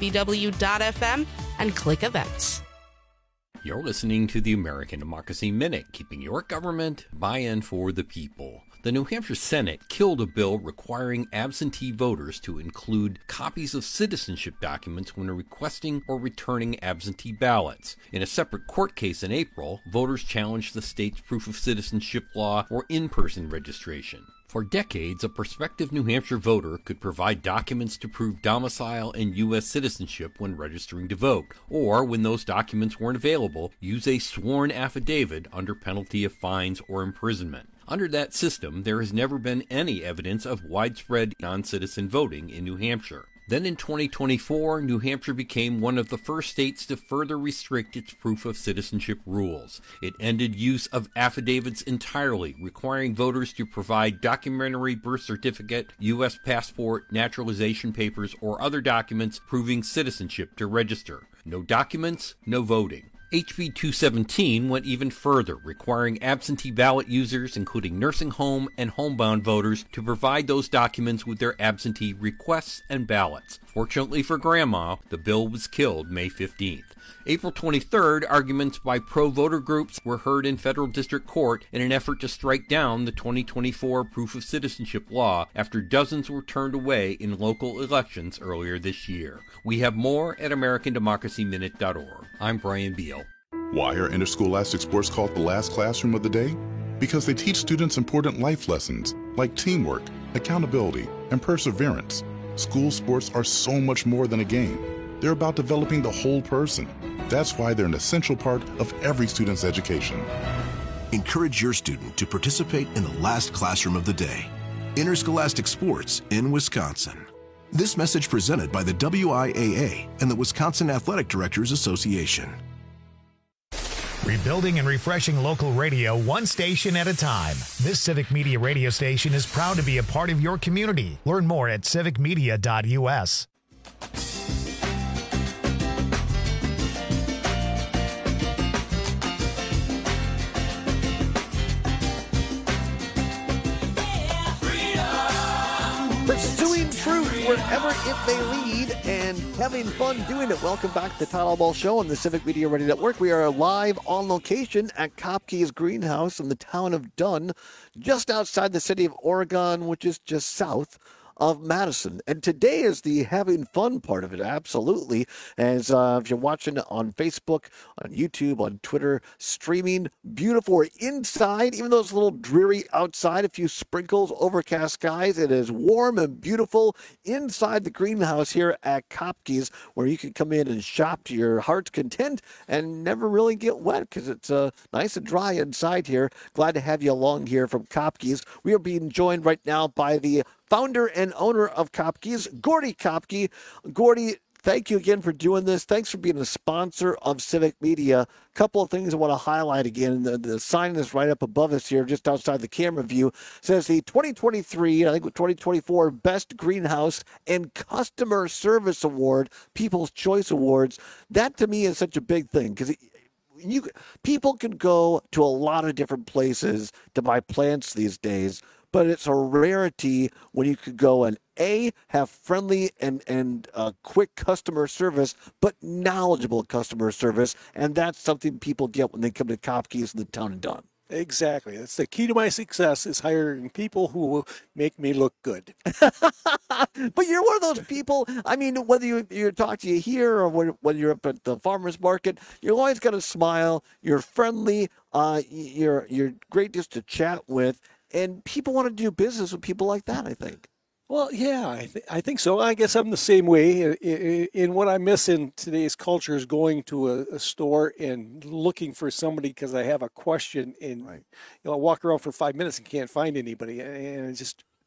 WGBW.FM and click events. You're listening to the American Democracy Minute, keeping your government by and for the people. The New Hampshire Senate killed a bill requiring absentee voters to include copies of citizenship documents when requesting or returning absentee ballots. In a separate court case in April, voters challenged the state's proof of citizenship law for in-person registration. For decades, a prospective New Hampshire voter could provide documents to prove domicile and U.S. citizenship when registering to vote, or when those documents weren't available, use a sworn affidavit under penalty of fines or imprisonment. Under that system, there has never been any evidence of widespread non-citizen voting in New Hampshire. Then in 2024, New Hampshire became one of the first states to further restrict its proof of citizenship rules. It ended use of affidavits entirely, requiring voters to provide documentary birth certificate, U.S. passport, naturalization papers, or other documents proving citizenship to register. No documents, no voting. HB 217 went even further, requiring absentee ballot users, including nursing home and homebound voters, to provide those documents with their absentee requests and ballots. Fortunately for Grandma, the bill was killed May 15th. April 23rd, arguments by pro-voter groups were heard in federal district court in an effort to strike down the 2024 proof of citizenship law after dozens were turned away in local elections earlier this year. We have more at AmericanDemocracyMinute.org. I'm Brian Beal. Why are interscholastic sports called the last classroom of the day? Because they teach students important life lessons like teamwork, accountability, and perseverance. School sports are so much more than a game. They're about developing the whole person. That's why they're an essential part of every student's education. Encourage your student to participate in the last classroom of the day. Interscholastic sports in Wisconsin. This message presented by the WIAA and the Wisconsin Athletic Directors Association. Rebuilding and refreshing local radio one station at a time. This Civic Media radio station is proud to be a part of your community. Learn more at civicmedia.us. Pursuing truth wherever it may lead and having fun doing it. Welcome back to the Todd Ball Show on the Civic Media Radio Network. We are live on location at Kopke's Greenhouse in the town of Dunn, just outside the city of Oregon, which is just south of Madison. And today is the having fun part of it, absolutely. As if you're watching on Facebook, on YouTube, on Twitter, streaming, beautiful. We're inside, even though it's a little dreary outside, a few sprinkles, overcast skies. It is warm and beautiful inside the greenhouse here at Kopke's, where you can come in and shop to your heart's content and never really get wet because it's nice and dry inside here. Glad to have you along here from Kopke's. We are being joined right now by the founder and owner of Kopke's, Gordy Kopke. Gordy, thank you again for doing this. Thanks for being a sponsor of Civic Media. A couple of things I want to highlight again. The sign is right up above us here, just outside the camera view. It says the 2023, I think 2024 Best Greenhouse and Customer Service Award, People's Choice Awards. That to me is such a big thing because people can go to a lot of different places to buy plants these days, but it's a rarity when you could go and have friendly and quick customer service, but knowledgeable customer service, and that's something people get when they come to Kopke's in the town of Dunn. Exactly. That's the key to my success, is hiring people who will make me look good. But you're one of those people, I mean, whether you're talking to you here or whether you're up at the farmer's market, you're always got a smile, you're friendly, you're great just to chat with, and people want to do business with people like that, I think. Well, yeah, I think so. I guess I'm the same way. In what I miss in today's culture is going to a store and looking for somebody because I have a question, and I walk around for 5 minutes and can't find anybody, and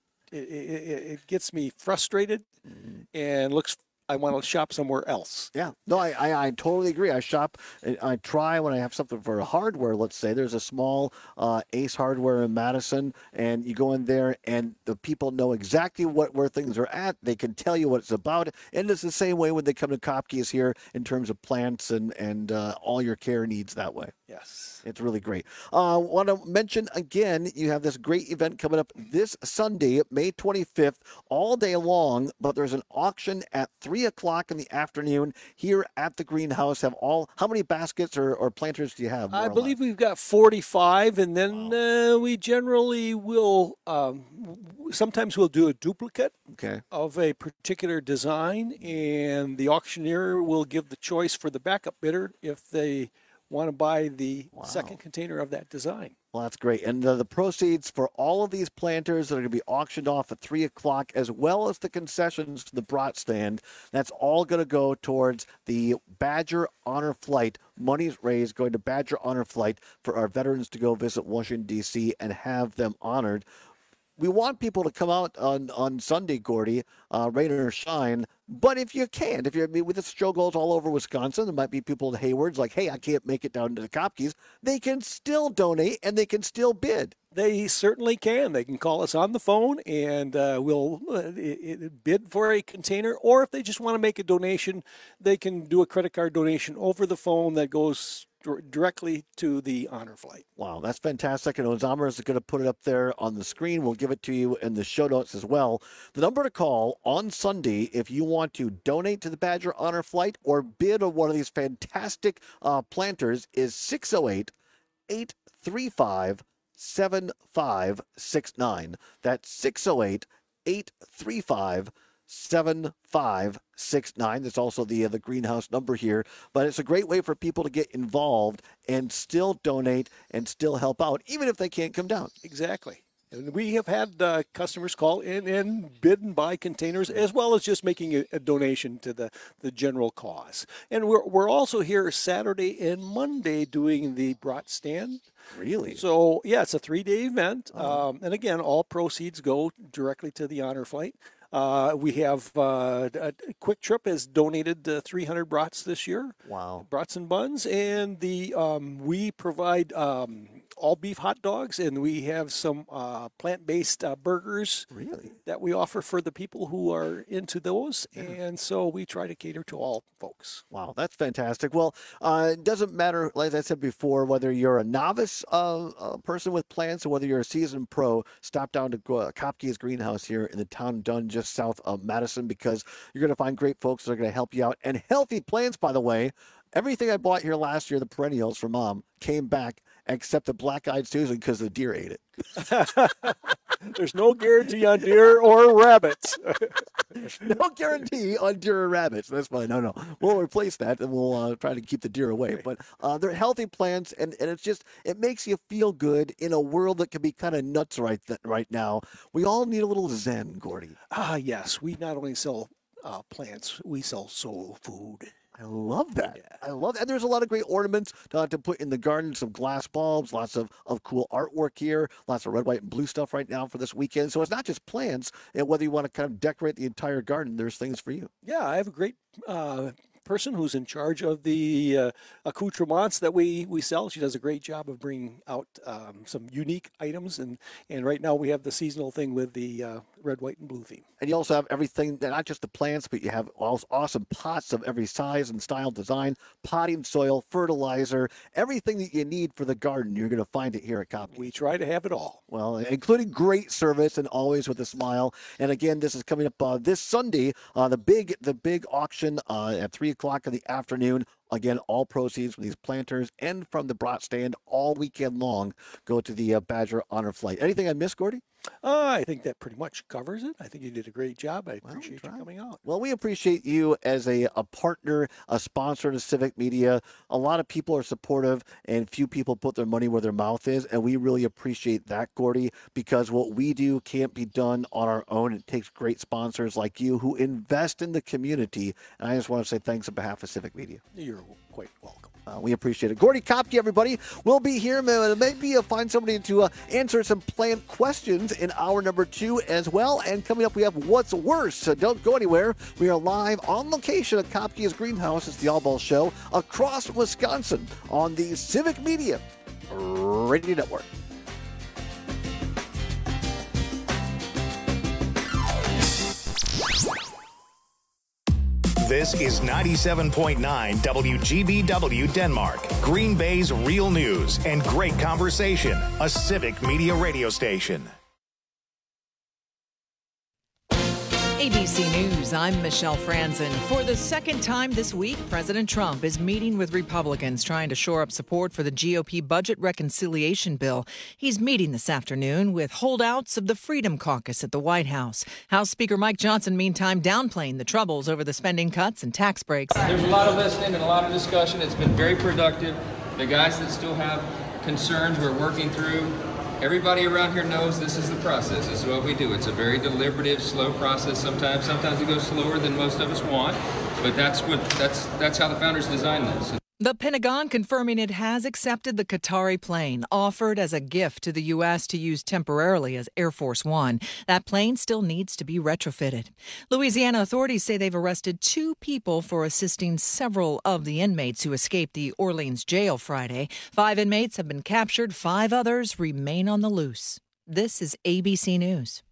it gets me frustrated and I want to shop somewhere else. Yeah, no, I totally agree. I shop, I try when I have something for hardware. Let's say there's a small Ace Hardware in Madison, and you go in there, and the people know exactly where things are at. They can tell you what it's about, and it's the same way when they come to Kopke's here in terms of plants and all your care needs that way. Yes, it's really great. Want to mention again, you have this great event coming up this Sunday, May 25th, all day long. But there's an auction at 3 o'clock in the afternoon here at the greenhouse. How many baskets or planters do you have? I believe we've got 45, and then we generally will, sometimes we'll do a duplicate of a particular design, and the auctioneer will give the choice for the backup bidder if they want to buy the second container of that design. Well, that's great. And the proceeds for all of these planters that are going to be auctioned off at 3 o'clock, as well as the concessions to the brat stand, that's all going to go towards the Badger Honor Flight. Money's raised going to Badger Honor Flight for our veterans to go visit Washington, D.C. and have them honored. We want people to come out on Sunday, Gordy, rain or shine. But if you can't, with this show goes all over Wisconsin, there might be people in Hayward's like, hey, I can't make it down to the Kopke's. They can still donate and they can still bid. They certainly can. They can call us on the phone and we'll bid for a container. Or if they just want to make a donation, they can do a credit card donation over the phone that goes directly to the honor flight. Wow, that's fantastic. And Ozama is going to put it up there on the screen. We'll give it to you in the show notes as well. The number to call on Sunday if you want to donate to the Badger Honor Flight or bid on one of these fantastic planters is 608-835-7569. That's 608-835-7569. That's also the greenhouse number here. But it's a great way for people to get involved and still donate and still help out, even if they can't come down. Exactly. And we have had customers call in and bid and buy containers, as well as just making a donation to the general cause. And we're also here Saturday and Monday doing the brat stand. Really? So, yeah, it's a 3-day event. And again, all proceeds go directly to the honor flight. We have Quick Trip has donated 300 brats this year. Wow. Brats and buns. And we provide all beef hot dogs, and we have some plant-based burgers that we offer for the people who are into those. Yeah. And so we try to cater to all folks. Wow, that's fantastic. Well, it doesn't matter, like I said before, whether you're a novice person with plants or whether you're a seasoned pro, stop down to Kopke's Greenhouse here in the town of Dunn, just south of Madison, because you're going to find great folks that are going to help you out. And healthy plants, by the way. Everything I bought here last year, the perennials for Mom, came back except the black-eyed Susan because the deer ate it. There's no guarantee on deer or rabbits. No guarantee on deer or rabbits. That's fine. No. We'll replace that, and we'll try to keep the deer away. But they're healthy plants, and it makes you feel good in a world that can be kind of nuts right now. We all need a little zen, Gordy. Yes. We not only sell plants, we sell soul food. I love that. Yeah. I love that. And there's a lot of great ornaments to put in the garden, some glass bulbs, lots of cool artwork here, lots of red, white, and blue stuff right now for this weekend. So it's not just plants, and whether you want to kind of decorate the entire garden, there's things for you. Yeah, I have a great person who's in charge of the accoutrements that we sell. She does a great job of bringing out some unique items, and right now we have the seasonal thing with the red, white, and blue theme. And you also have everything, not just the plants, but you have awesome pots of every size and style, design, potting soil, fertilizer, everything that you need for the garden. You're going to find it here at Kopke. We try to have it all. Well, including great service and always with a smile. And again, this is coming up this Sunday, the big auction at 3 o'clock in the afternoon. Again, all proceeds from these planters and from the brat stand all weekend long go to the Badger Honor Flight. Anything I missed, Gordy? I think that pretty much covers it. I think you did a great job. I appreciate you coming out. Well, we appreciate you as a partner, a sponsor to Civic Media. A lot of people are supportive, and few people put their money where their mouth is, and we really appreciate that, Gordy, because what we do can't be done on our own. It takes great sponsors like you who invest in the community, and I just want to say thanks on behalf of Civic Media. You're quite welcome. We appreciate it. Gordy Kopke, everybody. We'll be here. Maybe find somebody to answer some plant questions in hour number 2 as well. And coming up, we have What's Worse. So don't go anywhere. We are live on location at Kopke's Greenhouse. It's the All Ball Show across Wisconsin on the Civic Media Radio Network. This is 97.9 WGBW Denmark, Green Bay's real news and great conversation, a Civic Media radio station. ABC News, I'm Michelle Franzen. For the second time this week, President Trump is meeting with Republicans trying to shore up support for the GOP budget reconciliation bill. He's meeting this afternoon with holdouts of the Freedom Caucus at the White House. House Speaker Mike Johnson, meantime, downplaying the troubles over the spending cuts and tax breaks. There's a lot of listening and a lot of discussion. It's been very productive. The guys that still have concerns we're working through. Everybody around here knows this is the process. This is what we do. It's a very deliberative, slow process. Sometimes it goes slower than most of us want, but that's how the founders designed this. The Pentagon confirming it has accepted the Qatari plane offered as a gift to the U.S. to use temporarily as Air Force One. That plane still needs to be retrofitted. Louisiana authorities say they've arrested 2 people for assisting several of the inmates who escaped the Orleans jail Friday. 5 inmates have been captured. 5 others remain on the loose. This is ABC News.